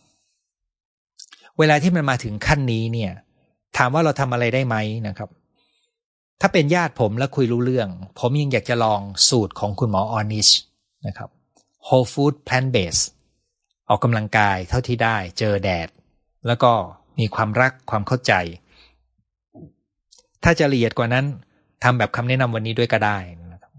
เวลาที่มันมาถึงขั้นนี้เนี่ยถามว่าเราทำอะไรได้ไหมนะครับถ้าเป็นญาติผมและคุยรู้เรื่องผมยังอยากจะลองสูตรของคุณหมอออนิชนะครับ Whole Food Plant Based ออกกำลังกายเท่าที่ได้เจอแดดแล้วก็มีความรักความเข้าใจถ้าจะละเอียดกว่านั้นทำแบบคำแนะนำวันนี้ด้วยก็ได้นะครับ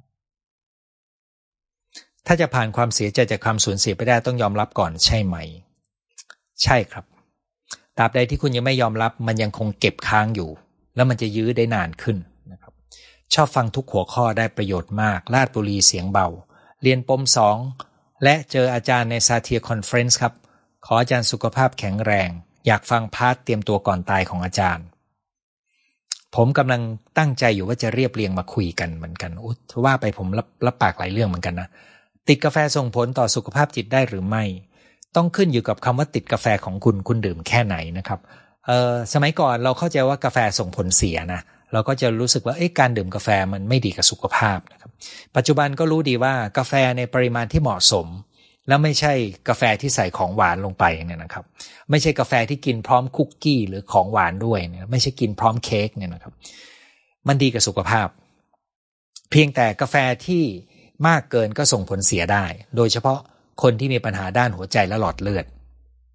ถ้าจะผ่านความเสียใจจากความสูญเสียไปได้ต้องยอมรับก่อนใช่ไหมใช่ครับตราบใดที่คุณยังไม่ยอมรับมันยังคงเก็บค้างอยู่แล้วมันจะยื้อได้นานขึ้นนะครับชอบฟังทุกหัวข้อได้ประโยชน์มากลาดบุรีเสียงเบาเรียนปมสองและเจออาจารย์ในซาเทียคอนเฟรนซ์ครับขออาจารย์สุขภาพแข็งแรงอยากฟังพาร์ทเตรียมตัวก่อนตายของอาจารย์ผมกำลังตั้งใจอยู่ว่าจะเรียบเรียงมาคุยกันเหมือนกันอุ๊ยว่าไปผมรับรับปากหลายเรื่องเหมือนกันนะติดกาแฟส่งผลต่อสุขภาพจิตได้หรือไม่ต้องขึ้นอยู่กับคำว่าติดกาแฟของคุณคุณดื่มแค่ไหนนะครับเอ่อสมัยก่อนเราเข้าใจว่ากาแฟส่งผลเสียนะเราก็จะรู้สึกว่าเอ๊ะการดื่มกาแฟมันไม่ดีกับสุขภาพนะครับปัจจุบันก็รู้ดีว่ากาแฟในปริมาณที่เหมาะสมแล้วไม่ใช่กาแฟที่ใส่ของหวานลงไปเนี่ยนะครับไม่ใช่กาแฟที่กินพร้อมคุกกี้หรือของหวานด้วยเนี่ยไม่ใช่กินพร้อมเค้กเนี่ยนะครับมันดีกับสุขภาพเพียงแต่กาแฟที่มากเกินก็ส่งผลเสียได้โดยเฉพาะคนที่มีปัญหาด้านหัวใจและหลอดเลือด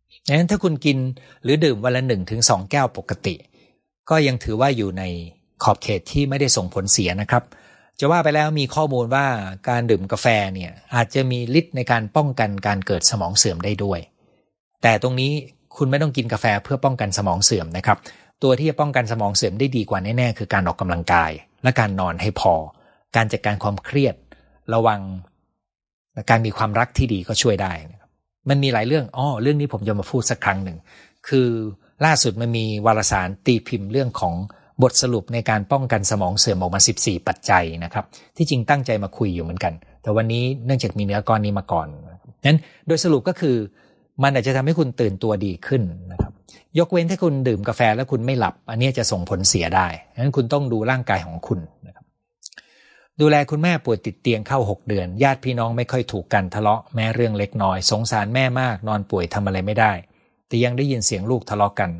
ดังนั้นถ้าคุณกินหรือดื่มวันละหนึ่งถึงสองแก้วปกติก็ยังถือว่าอยู่ในขอบเขตที่ไม่ได้ส่งผลเสียนะครับจะว่าไปแล้วมีข้อมูลว่าการดื่มกาแฟเนี่ยอาจจะมีฤทธิ์ในการป้องกันการเกิดสมองเสื่อมได้ด้วยแต่ตรงนี้คุณไม่ต้องกินกาแฟเพื่อป้องกันสมองเสื่อมนะครับตัวที่จะป้องกันสมองเสื่อมได้ดีกว่าแน่ๆคือการออกกำลังกายและการนอนให้พอการจัดการความเครียดระวังการมีความรักที่ดีก็ช่วยได้นะครับมันมีหลายเรื่องอ้อเรื่องนี้ผมจะมาพูดสักครั้งหนึ่งคือล่าสุดมันมีวารสารตีพิมพ์เรื่องของบทสรุปในการป้องกันสมองเสื่อมออกมาสิบสี่ปัจจัยนะครับที่จริงตั้งใจมาคุยอยู่เหมือนกันแต่วันนี้เนื่องจากมีเนื้อก้อนนี้มาก่อนนั้นโดยสรุปก็คือมันอาจจะทำให้คุณตื่นตัวดีขึ้นนะครับยกเว้นถ้าคุณดื่มกาแฟแล้วคุณไม่หลับอันนี้จะส่งผลเสียได้งั้นคุณต้องดูร่างกายของคุณนะครับดูแลคุณแม่ป่วยติดเตียงเข้าหกเดือนญาติพี่น้องไม่ค่อยถูกกันทะเลาะแม้เรื่องเล็กน้อยสงสารแม่มากนอนป่วยทำอะไรไม่ได้แต่ยังได้ยินเสียงลูกทะเลาะกัน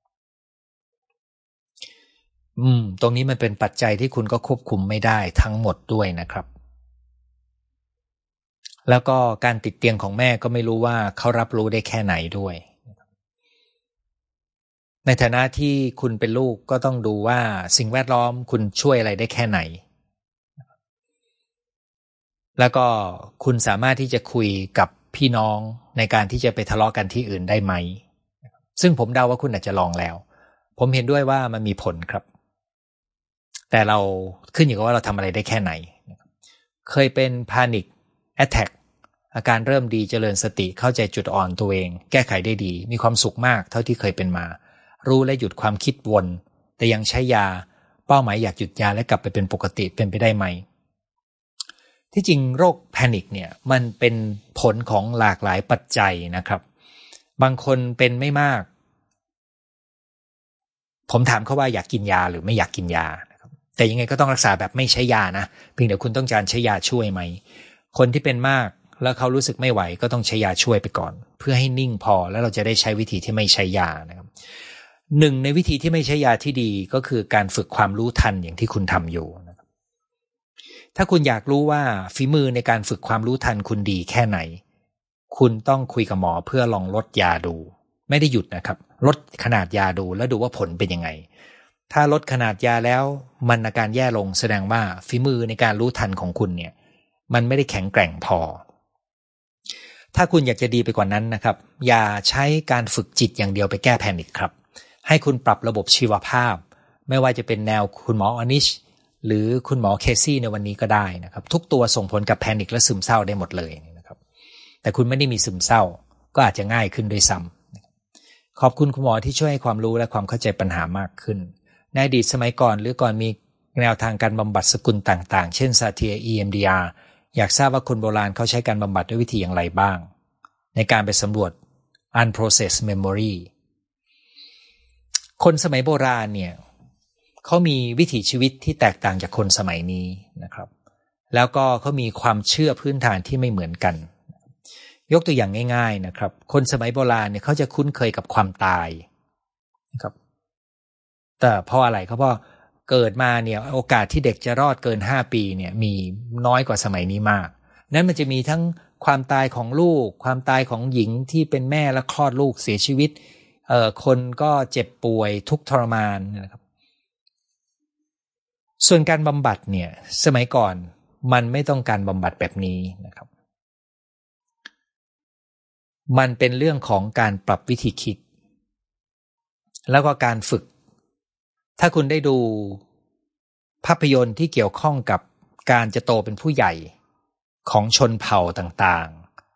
อืมตรงนี้มันเป็นปัจจัยที่คุณก็ควบคุมไม่ได้ทั้งหมดด้วยนะครับแล้วก็การติดเตียงของแม่ก็ไม่รู้ว่าเขารับรู้ได้แค่ไหนด้วยในฐานะที่คุณเป็นลูกก็ต้องดูว่าสิ่งแวดล้อมคุณช่วยอะไรได้แค่ไหนแล้วก็คุณสามารถที่จะคุยกับพี่น้องในการที่จะไปทะเลาะกันที่อื่นได้ไหมซึ่งผมเดาว่าคุณอาจจะลองแล้วผมเห็นด้วยว่ามันมีผลครับแต่เราขึ้นอยู่กับว่าเราทำอะไรได้แค่ไหนเคยเป็น panic attack อาการเริ่มดีเจริญสติเข้าใจจุดอ่อนตัวเองแก้ไขได้ดีมีความสุขมากเท่าที่เคยเป็นมารู้และหยุดความคิดวนแต่ยังใช้ยาเป้าหมายอยากหยุดยาและกลับไปเป็นปกติเป็นไปได้ไหมที่จริงโรคแพนิคเนี่ยมันเป็นผลของหลากหลายปัจจัยนะครับบางคนเป็นไม่มากผมถามเขาว่าอยากกินยาหรือไม่อยากกินยานะครับแต่ยังไงก็ต้องรักษาแบบไม่ใช้ยานะเพียงแต่คุณต้องการใช้ยาช่วยไหมคนที่เป็นมากแล้วเขารู้สึกไม่ไหวก็ต้องใช้ยาช่วยไปก่อนเพื่อให้นิ่งพอแล้วเราจะได้ใช้วิธีที่ไม่ใช้ยานะครับหนึ่งในวิธีที่ไม่ใช้ยาที่ดีก็คือการฝึกความรู้ทันอย่างที่คุณทำอยู่นะครับถ้าคุณอยากรู้ว่าฝีมือในการฝึกความรู้ทันคุณดีแค่ไหนคุณต้องคุยกับหมอเพื่อลองลดยาดูไม่ได้หยุดนะครับลดขนาดยาดูแล้วดูว่าผลเป็นยังไงถ้าลดขนาดยาแล้วมันอาการแย่ลงแสดงว่าฝีมือในการรู้ทันของคุณเนี่ยมันไม่ได้แข็งแกร่งพอถ้าคุณอยากจะดีไปกว่านั้นนะครับอย่าใช้การฝึกจิตอย่างเดียวไปแก้แพนิคครับให้คุณปรับระบบชีวภาพไม่ว่าจะเป็นแนวคุณหมออนิชหรือคุณหมอเคซี่ในวันนี้ก็ได้นะครับทุกตัวส่งผลกับแพนิคและซึมเศร้าได้หมดเลยนะครับแต่คุณไม่ได้มีซึมเศร้าก็อาจจะง่ายขึ้นด้วยซ้ำขอบคุณคุณหมอที่ช่วยให้ความรู้และความเข้าใจปัญหามากขึ้นในอดีตสมัยก่อนหรือก่อนมีแนวทางการบำบัดสกุลต่างๆเช่นซาเทีย อี เอ็ม ดี อาร์ อยากทราบว่าคนโบราณเขาใช้การบำบัดด้วยวิธีอย่างไรบ้างในการไปสำรวจ unprocessed memory คนสมัยโบราณเนี่ยเขามีวิถีชีวิตที่แตกต่างจากคนสมัยนี้นะครับแล้วก็เขามีความเชื่อพื้นฐานที่ไม่เหมือนกันยกตัวอย่างง่ายๆนะครับคนสมัยโบราณเนี่ยเขาจะคุ้นเคยกับความตายนะครับแต่เพราะอะไรเขาเพราะเกิดมาเนี่ยโอกาสที่เด็กจะรอดเกินห้าปีเนี่ยมีน้อยกว่าสมัยนี้มากนั้นมันจะมีทั้งความตายของลูกความตายของหญิงที่เป็นแม่และคลอดลูกเสียชีวิตเอ่อคนก็เจ็บป่วยทุกข์ทรมานนะครับส่วนการบำบัดเนี่ยสมัยก่อนมันไม่ต้องการบำบัดแบบนี้นะครับมันเป็นเรื่องของการปรับวิธีคิดแล้วก็การฝึกถ้าคุณได้ดูภาพยนตร์ที่เกี่ยวข้องกับการจะโตเป็นผู้ใหญ่ของชนเผ่าต่าง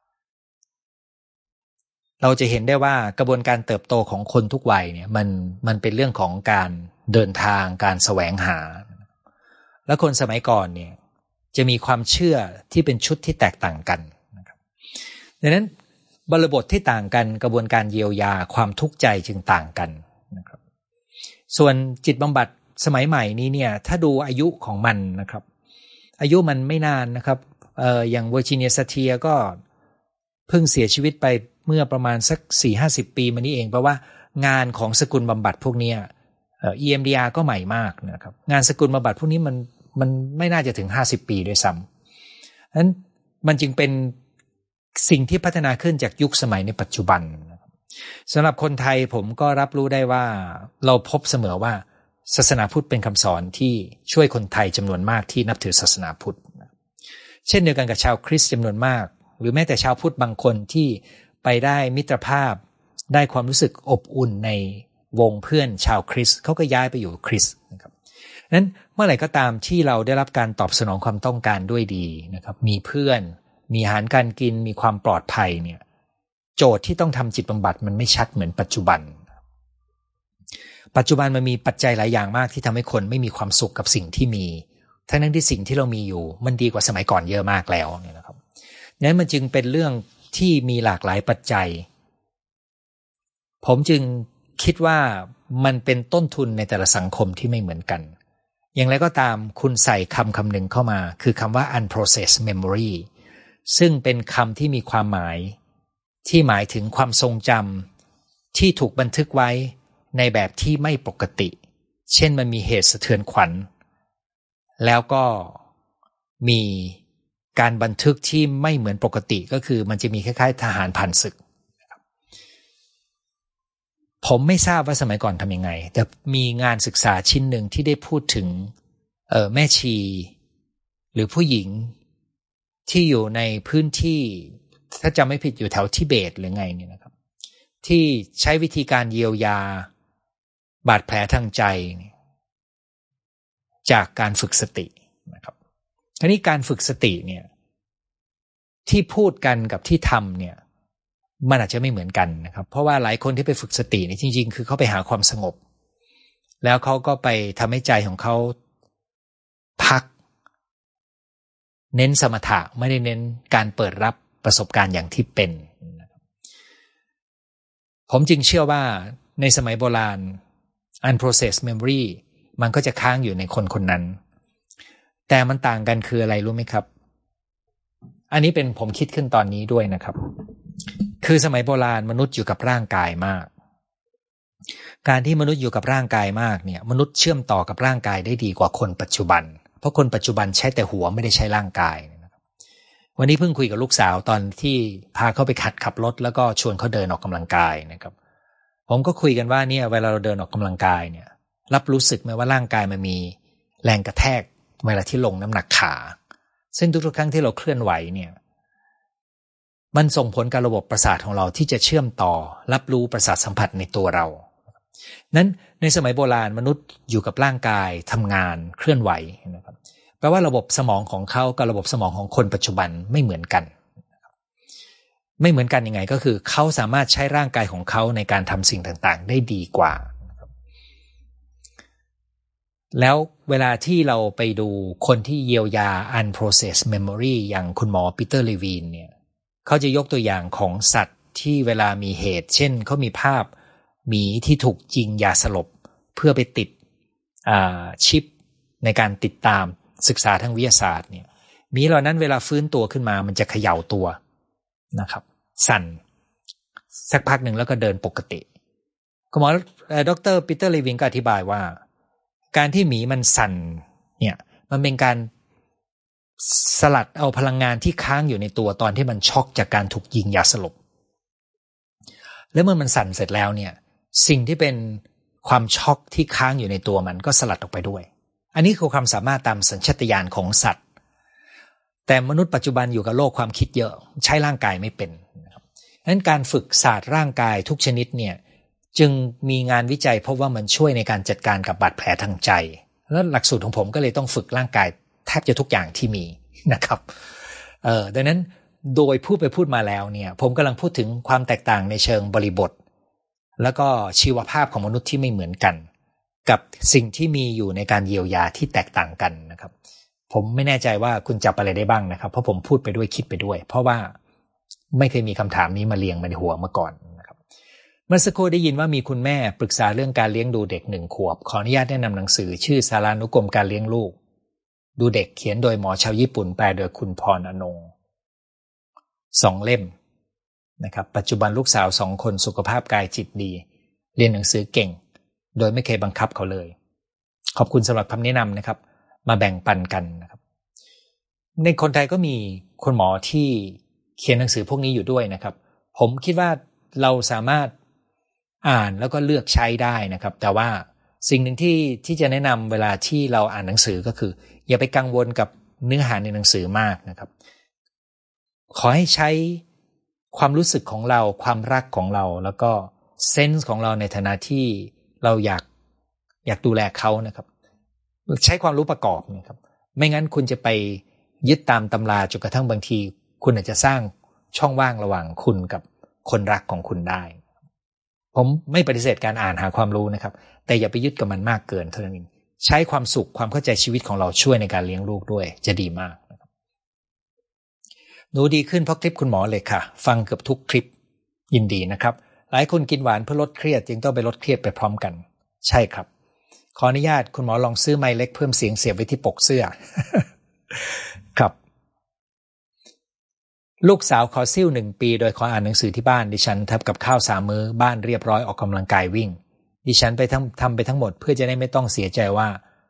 ๆเราจะเห็นได้ว่ากระบวนการเติบโตของคนทุกวัยเนี่ยมันมันเป็นเรื่องของการเดินทางการแสวงหาและคนสมัยก่อนเนี่ยจะมีความเชื่อที่เป็นชุดที่แตกต่างกันนะครับดังนั้นบริบทที่ต่างกันกระบวนการเยียวยาความทุกข์ใจจึงต่างกันนะครับส่วนจิตบำบัดสมัยใหม่นี้เนี่ยถ้าดูอายุของมันนะครับอายุมันไม่นานนะครับเอ่ออย่างเวอร์จิเนียซาเทียก็เพิ่งเสียชีวิตไปเมื่อประมาณสัก สี่ห้าสิบ ปีมานี้เองเพราะว่างานของสกุลบำบัดพวกนี้เอ่อ อี เอ็ม ดี อาร์ ก็ใหม่มากนะครับงานสกุลบำบัดพวกนี้มันมันไม่น่าจะถึงห้าสิบปีด้วยซ้ำฉะนั้นมันจึงเป็นสิ่งที่พัฒนาขึ้นจากยุคสมัยในปัจจุบันสำหรับคนไทยผมก็รับรู้ได้ว่าเราพบเสมอว่าศาสนาพุทธเป็นคำสอนที่ช่วยคนไทยจำนวนมากที่นับถือศาสนาพุทธเช่นเดียวกันกับชาวคริสต์จำนวนมากหรือแม้แต่ชาวพุทธบางคนที่ไปได้มิตรภาพได้ความรู้สึกอบอุ่นในวงเพื่อนชาวคริสต์เขาก็ย้ายไปอยู่คริสต์นะครับนั้นเมื่อไหร่ก็ตามที่เราได้รับการตอบสนองความต้องการด้วยดีนะครับมีเพื่อนมีอาหารการกินมีความปลอดภัยเนี่ยโจทย์ที่ต้องทำจิตบำบัดมันไม่ชัดเหมือนปัจจุบันปัจจุบันมันมีปัจจัยหลายอย่างมากที่ทำให้คนไม่มีความสุขกับสิ่งที่มีทั้งนั้นที่สิ่งที่เรามีอยู่มันดีกว่าสมัยก่อนเยอะมากแล้วเนี่ยนะครับนั้นมันจึงเป็นเรื่องที่มีหลากหลายปัจจัยผมจึงคิดว่ามันเป็นต้นทุนในแต่ละสังคมที่ไม่เหมือนกันอย่างไรก็ตามคุณใส่คำคำหนึ่งเข้ามาคือคำว่า unprocessed memory ซึ่งเป็นคำที่มีความหมายที่หมายถึงความทรงจำที่ถูกบันทึกไว้ในแบบที่ไม่ปกติเช่นมันมีเหตุสะเทือนขวัญแล้วก็มีการบันทึกที่ไม่เหมือนปกติก็คือมันจะมีคล้ายๆทหารผ่านศึกผมไม่ทราบว่าสมัยก่อนทำยังไงแต่มีงานศึกษาชิ้นหนึ่งที่ได้พูดถึงเอ่อแม่ชีหรือผู้หญิงที่อยู่ในพื้นที่ถ้าจำไม่ผิดอยู่แถวทิเบตหรือไงเนี่ยนะครับที่ใช้วิธีการเยียวยาบาดแผลทางใจจากการฝึกสตินะครับทีนี้การฝึกสติเนี่ยที่พูดกันกับที่ทำเนี่ยมันอาจจะไม่เหมือนกันนะครับเพราะว่าหลายคนที่ไปฝึกสติเนี่ยจริงๆคือเขาไปหาความสงบแล้วเขาก็ไปทำให้ใจของเขาพักเน้นสมถะไม่ได้เน้นการเปิดรับประสบการณ์อย่างที่เป็นผมจึงเชื่อว่าในสมัยโบราณ unprocessed memory มันก็จะค้างอยู่ในคนคนนั้นแต่มันต่างกันคืออะไรรู้ไหมครับอันนี้เป็นผมคิดขึ้นตอนนี้ด้วยนะครับคือสมัยโบราณมนุษย์อยู่กับร่างกายมากการที่มนุษย์อยู่กับร่างกายมากเนี่ยมนุษย์เชื่อมต่อกับร่างกายได้ดีกว่าคนปัจจุบันเพราะคนปัจจุบันใช้แต่หัวไม่ได้ใช้ร่างกายนะครับวันนี้เพิ่งคุยกับลูกสาวตอนที่พาเขาไปขัดขับรถแล้วก็ชวนเขาเดินออกกำลังกายนะครับผมก็คุยกันว่าเนี่ยเวลาเราเดินออกกำลังกายเนี่ยรับรู้สึกไหมว่าร่างกายมันมีแรงกระแทกเวลาที่ลงน้ำหนักขาซึ่งทุกๆครั้งที่เราเคลื่อนไหวเนี่ยมันส่งผลกับระบบประสาทของเราที่จะเชื่อมต่อรับรู้ประสาทสัมผัสในตัวเรานั้นในสมัยโบราณมนุษย์อยู่กับร่างกายทำงานเคลื่อนไหวนะครับแปลว่าระบบสมองของเขากับระบบสมองของคนปัจจุบันไม่เหมือนกันไม่เหมือนกันยังไงก็คือเขาสามารถใช้ร่างกายของเขาในการทำสิ่งต่างๆได้ดีกว่าแล้วเวลาที่เราไปดูคนที่เยียวยา unprocessed memory อย่างคุณหมอปีเตอร์เลวีนเนี่ยเขาจะยกตัวอย่างของสัตว์ที่เวลามีเหตุเช่นเขามีภาพหมีที่ถูกยิงยาสลบเพื่อไปติดชิปในการติดตามศึกษาทางวิทยาศาสตร์เนี่ยหมีเหล่านั้นเวลาฟื้นตัวขึ้นมามันจะเขย่าตัวนะครับสั่นสักพักหนึ่งแล้วก็เดินปกติคุณหมอดรปีเตอร์เลวินก็อธิบายว่าการที่หมีมันสั่นเนี่ยมันเป็นการสลัดเอาพลังงานที่ค้างอยู่ในตัวตอนที่มันช็อกจากการถูกยิงยาสลบแล้วเมื่อมันสั่นเสร็จแล้วเนี่ยสิ่งที่เป็นความช็อกที่ค้างอยู่ในตัวมันก็สลัดออกไปด้วยอันนี้คือความสามารถตามสัญชาตญาณของสัตว์แต่มนุษย์ปัจจุบันอยู่กับโลกความคิดเยอะใช้ร่างกายไม่เป็นนะครับดังนั้นการฝึกศาสตร์ร่างกายทุกชนิดเนี่ยจึงมีงานวิจัยพบว่ามันช่วยในการจัดการกับบาดแผลทางใจแล้วหลักสูตรของผมก็เลยต้องฝึกร่างกายแทบจะทุกอย่างที่มีนะครับเอ่อดังนั้นโดยพูดไปพูดมาแล้วเนี่ยผมกำลังพูดถึงความแตกต่างในเชิงบริบทแล้วก็ชีวภาพของมนุษย์ที่ไม่เหมือนกันกับสิ่งที่มีอยู่ในการเยียวยาที่แตกต่างกันนะครับผมไม่แน่ใจว่าคุณจับอะไรได้บ้างนะครับเพราะผมพูดไปด้วยคิดไปด้วยเพราะว่าไม่เคยมีคำถามนี้มาเรียงมาในหัวมาก่อนนะครับเมื่อสักครู่ได้ยินว่ามีคุณแม่ปรึกษาเรื่องการเลี้ยงดูเด็กหนึ่งขวบขออนุญาตแนะนำหนังสือชื่อสารานุกรมการเลี้ยงลูกดูเด็กเขียนโดยหมอชาวญี่ปุ่นแปลโดยคุณพรอนงค์สองเล่มนะครับปัจจุบันลูกสาวสองคนสุขภาพกายจิตดีเรียนหนังสือเก่งโดยไม่เคยบังคับเขาเลยขอบคุณสำหรับคำแนะนำนะครับมาแบ่งปันกันนะครับในคนไทยก็มีคนหมอที่เขียนหนังสือพวกนี้อยู่ด้วยนะครับผมคิดว่าเราสามารถอ่านแล้วก็เลือกใช้ได้นะครับแต่ว่าสิ่งหนึ่งที่ที่จะแนะนำเวลาที่เราอ่านหนังสือก็คืออย่าไปกังวลกับเนื้อหาในหนังสือมากนะครับขอให้ใช้ความรู้สึกของเราความรักของเราแล้วก็เซนส์ของเราในฐานะที่เราอยากอยากดูแลเขานะครับใช้ความรู้ประกอบนะครับไม่งั้นคุณจะไปยึดตามตำราจนกระทั่งบางทีคุณอาจจะสร้างช่องว่างระหว่างคุณกับคนรักของคุณได้ผมไม่ปฏิเสธการอ่านหาความรู้นะครับแต่อย่าไปยึดกับมันมากเกินเท่านั้นเองใช้ความสุขความเข้าใจชีวิตของเราช่วยในการเลี้ยงลูกด้วยจะดีมากนะครับหนูดีขึ้นเพราะคลิปคุณหมอเลยค่ะฟังเกือบทุกคลิปยินดีนะครับหลายคนกินหวานเพื่อลดเครียดจึงต้องไปลดเครียดไปพร้อมกันใช่ครับขออนุญาตคุณหมอลองซื้อไมค์เล็กเพิ่มเสียงเสียบไว้ที่ปกเสื้อ ครับลูกสาวขอซิ่วหนึ่งปีโดยขออ่านหนังสือที่บ้านดิฉันทำกับข้าวสามมื้อบ้านเรียบร้อยออกกำลังกายวิ่งดิฉันไปทำทำไปทั้งหมดเพื่อจะได้ไม่ต้องเสียใจว่า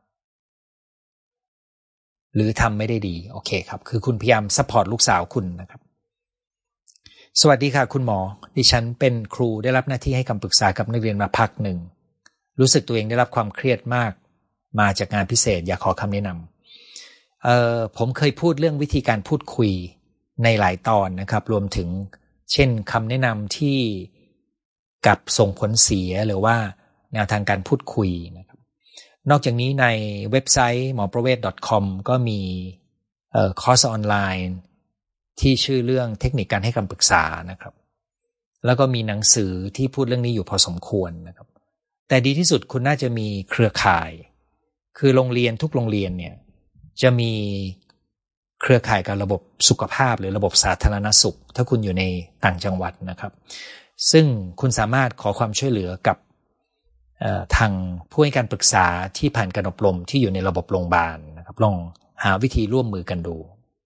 หรือทำไม่ได้ดีโอเคครับคือคุณพยายามซัพพอร์ตลูกสาวคุณนะครับสวัสดีค่ะคุณหมอดิฉันเป็นครูได้รับหน้าที่ให้คำปรึกษากับนักเรียนมาพักหนึ่งรู้สึกตัวเองได้รับความเครียดมากมาจากงานพิเศษอยากขอคำแนะนำเอ่อผมเคยพูดเรื่องวิธีการพูดคุยในหลายตอนนะครับรวมถึงเช่นคำแนะนำที่กับส่งผลเสียหรือว่าแนวทางการพูดคุยนะครับนอกจากนี้ในเว็บไซต์หมอประเวศ .com ก็มีเอ่อคอร์สออนไลน์ที่ชื่อเรื่องเทคนิคการให้คำปรึกษานะครับแล้วก็มีหนังสือที่พูดเรื่องนี้อยู่พอสมควรนะครับแต่ดีที่สุดคุณน่าจะมีเครือข่ายคือโรงเรียนทุกโรงเรียนเนี่ยจะมีเครือข่ายกับระบบสุขภาพหรือระบบสาธารณสุขถ้าคุณอยู่ในต่างจังหวัดนะครับซึ่งคุณสามารถขอความช่วยเหลือกับทางผู้ให้การปรึกษาที่ผ่านการอบรมที่อยู่ในระบบโรงพยาบาลนะครับลองหาวิธีร่วมมือกันดู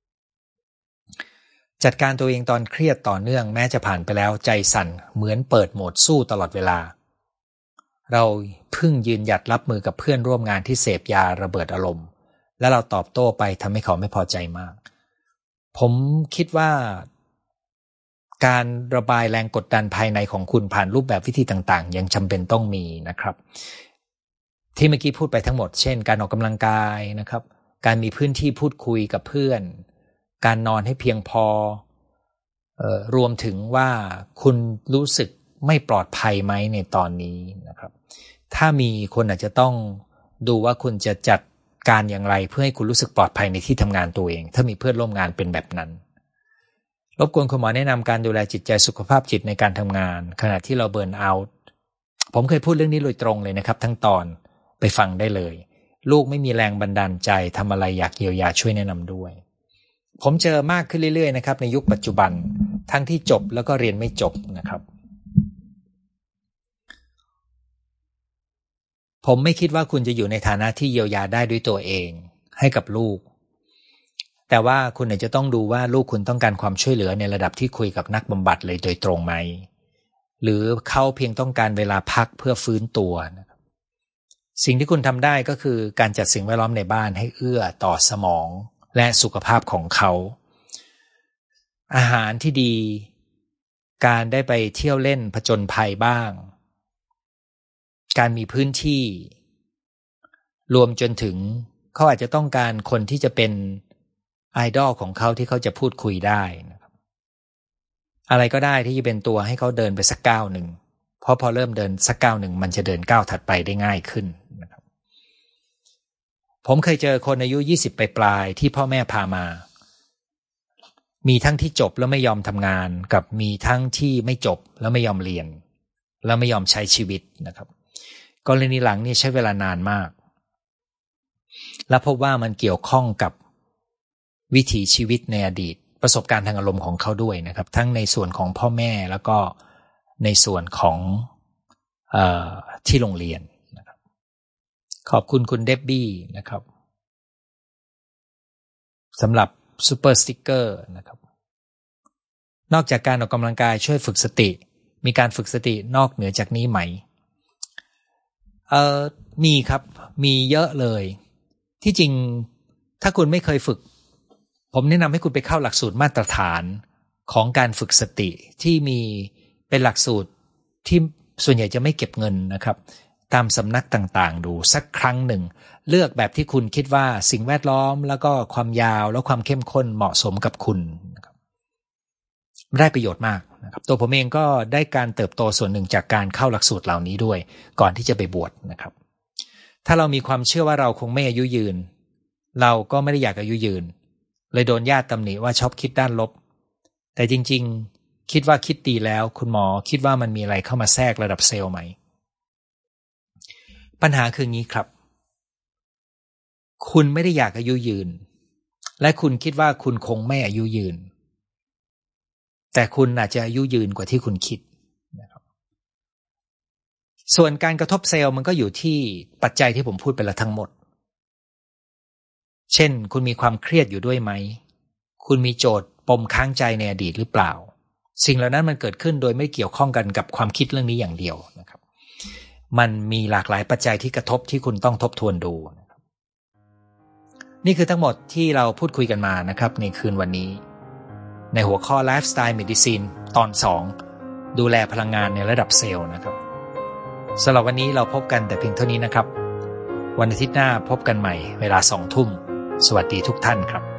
จัดการตัวเองตอนเครียดต่อเนื่องแม้จะผ่านไปแล้วใจสั่นเหมือนเปิดโหมดสู้ตลอดเวลาเราเพิ่งยืนหยัดรับมือกับเพื่อนร่วมงานที่เสพยาระเบิดอารมณ์และเราตอบโต้ไปทำให้เขาไม่พอใจมากผมคิดว่าการระบายแรงกดดันภายในของคุณผ่านรูปแบบวิธีต่างๆยังจำเป็นต้องมีนะครับที่เมื่อกี้พูดไปทั้งหมดเช่นการออกกำลังกายนะครับการมีพื้นที่พูดคุยกับเพื่อนการนอนให้เพียงพอเอ่อรวมถึงว่าคุณรู้สึกไม่ปลอดภัยไหมในตอนนี้นะครับถ้ามีคนอาจจะต้องดูว่าคุณจะจัดการอย่างไรเพื่อให้คุณรู้สึกปลอดภัยในที่ทำงานตัวเองถ้ามีเพื่อนร่วมงานเป็นแบบนั้นรบกวนคุณหมอแนะนำการดูแลจิตใจสุขภาพจิตในการทำงานขณะที่เราเบิร์นเอาท์ผมเคยพูดเรื่องนี้โดยตรงเลยนะครับทั้งตอนไปฟังได้เลยลูกไม่มีแรงบันดาลใจทำอะไรอยากเยียวยาช่วยแนะนำด้วยผมเจอมากขึ้นเรื่อยๆนะครับในยุคปัจจุบันทั้งที่จบแล้วก็เรียนไม่จบนะครับผมไม่คิดว่าคุณจะอยู่ในฐานะที่เยียวยาได้ด้วยตัวเองให้กับลูกแต่ว่าคุณอาจจะต้องดูว่าลูกคุณต้องการความช่วยเหลือในระดับที่คุยกับนักบำบัดเลยโดยตรงไหมหรือเขาเพียงต้องการเวลาพักเพื่อฟื้นตัวนะครับสิ่งที่คุณทำได้ก็คือการจัดสิ่งแวดล้อมในบ้านให้เอื้อต่อสมองและสุขภาพของเขาอาหารที่ดีการได้ไปเที่ยวเล่นผจญภัยบ้างการมีพื้นที่รวมจนถึงเขาอาจจะต้องการคนที่จะเป็นไอดอลของเขาที่เขาจะพูดคุยได้นะครับอะไรก็ได้ที่จะเป็นตัวให้เขาเดินไปสักก้าวหนึ่งเพราะพอเริ่มเดินสักก้าวหนึ่งมันจะเดินก้าวถัดไปได้ง่ายขึ้นนะครับผมเคยเจอคนอายุยี่สิบปลายๆที่พ่อแม่พามามีทั้งที่จบแล้วไม่ยอมทำงานกับมีทั้งที่ไม่จบแล้วไม่ยอมเรียนแล้วไม่ยอมใช้ชีวิตนะครับกรณีหลังนี่ใช้เวลานานมากและพบว่ามันเกี่ยวข้องกับวิถีชีวิตในอดีตประสบการณ์ทางอารมณ์ของเขาด้วยนะครับทั้งในส่วนของพ่อแม่แล้วก็ในส่วนของเอ่อที่โรงเรียนนะครับขอบคุณคุณเดบบี้นะครับสำหรับซูเปอร์สติ๊กเกอร์นะครับนอกจากการออกกำลังกายช่วยฝึกสติมีการฝึกสตินอกเหนือจากนี้ไหมเอ่อมีครับมีเยอะเลยที่จริงถ้าคุณไม่เคยฝึกผมแนะนำให้คุณไปเข้าหลักสูตรมาตรฐานของการฝึกสติที่มีเป็นหลักสูตรที่ส่วนใหญ่จะไม่เก็บเงินนะครับตามสำนักต่างๆดูสักครั้งหนึ่งเลือกแบบที่คุณคิดว่าสิ่งแวดล้อมแล้วก็ความยาวและความเข้มข้นเหมาะสมกับคุณนะครับได้ประโยชน์มากนะครับตัวผมเองก็ได้การเติบโตส่วนหนึ่งจากการเข้าหลักสูตรเหล่านี้ด้วยก่อนที่จะไปบวชนะครับถ้าเรามีความเชื่อว่าเราคงไม่อายุยืนเราก็ไม่ได้อยากอายุยืนเลยโดนญาติตำหนิว่าชอบคิดด้านลบแต่จริงๆคิดว่าคิดดีแล้วคุณหมอคิดว่ามันมีอะไรเข้ามาแทรกระดับเซลล์ไหมปัญหาคืองี้ครับคุณไม่ได้อยากอายุยืนและคุณคิดว่าคุณคงไม่อายุยืนแต่คุณอาจจะอายุยืนกว่าที่คุณคิดนะครับส่วนการกระทบเซลล์มันก็อยู่ที่ปัจจัยที่ผมพูดไปแล้วทั้งหมดเช่นคุณมีความเครียดอยู่ด้วยไหมคุณมีโจทย์ปมค้างใจในอดีตหรือเปล่าสิ่งเหล่านั้นมันเกิดขึ้นโดยไม่เกี่ยวข้องกันกับความคิดเรื่องนี้อย่างเดียวนะครับมันมีหลากหลายปัจจัยที่กระทบที่คุณต้องทบทวนดูนะครับนี่คือทั้งหมดที่เราพูดคุยกันมานะครับในคืนวันนี้ในหัวข้อ Lifestyle Medicine ตอนสองดูแลพลังงานในระดับเซลล์นะครับสำหรับวันนี้เราพบกันแต่เพียงเท่านี้นะครับวันอาทิตย์หน้าพบกันใหม่เวลาสองทุ่มสวัสดีทุกท่านครับ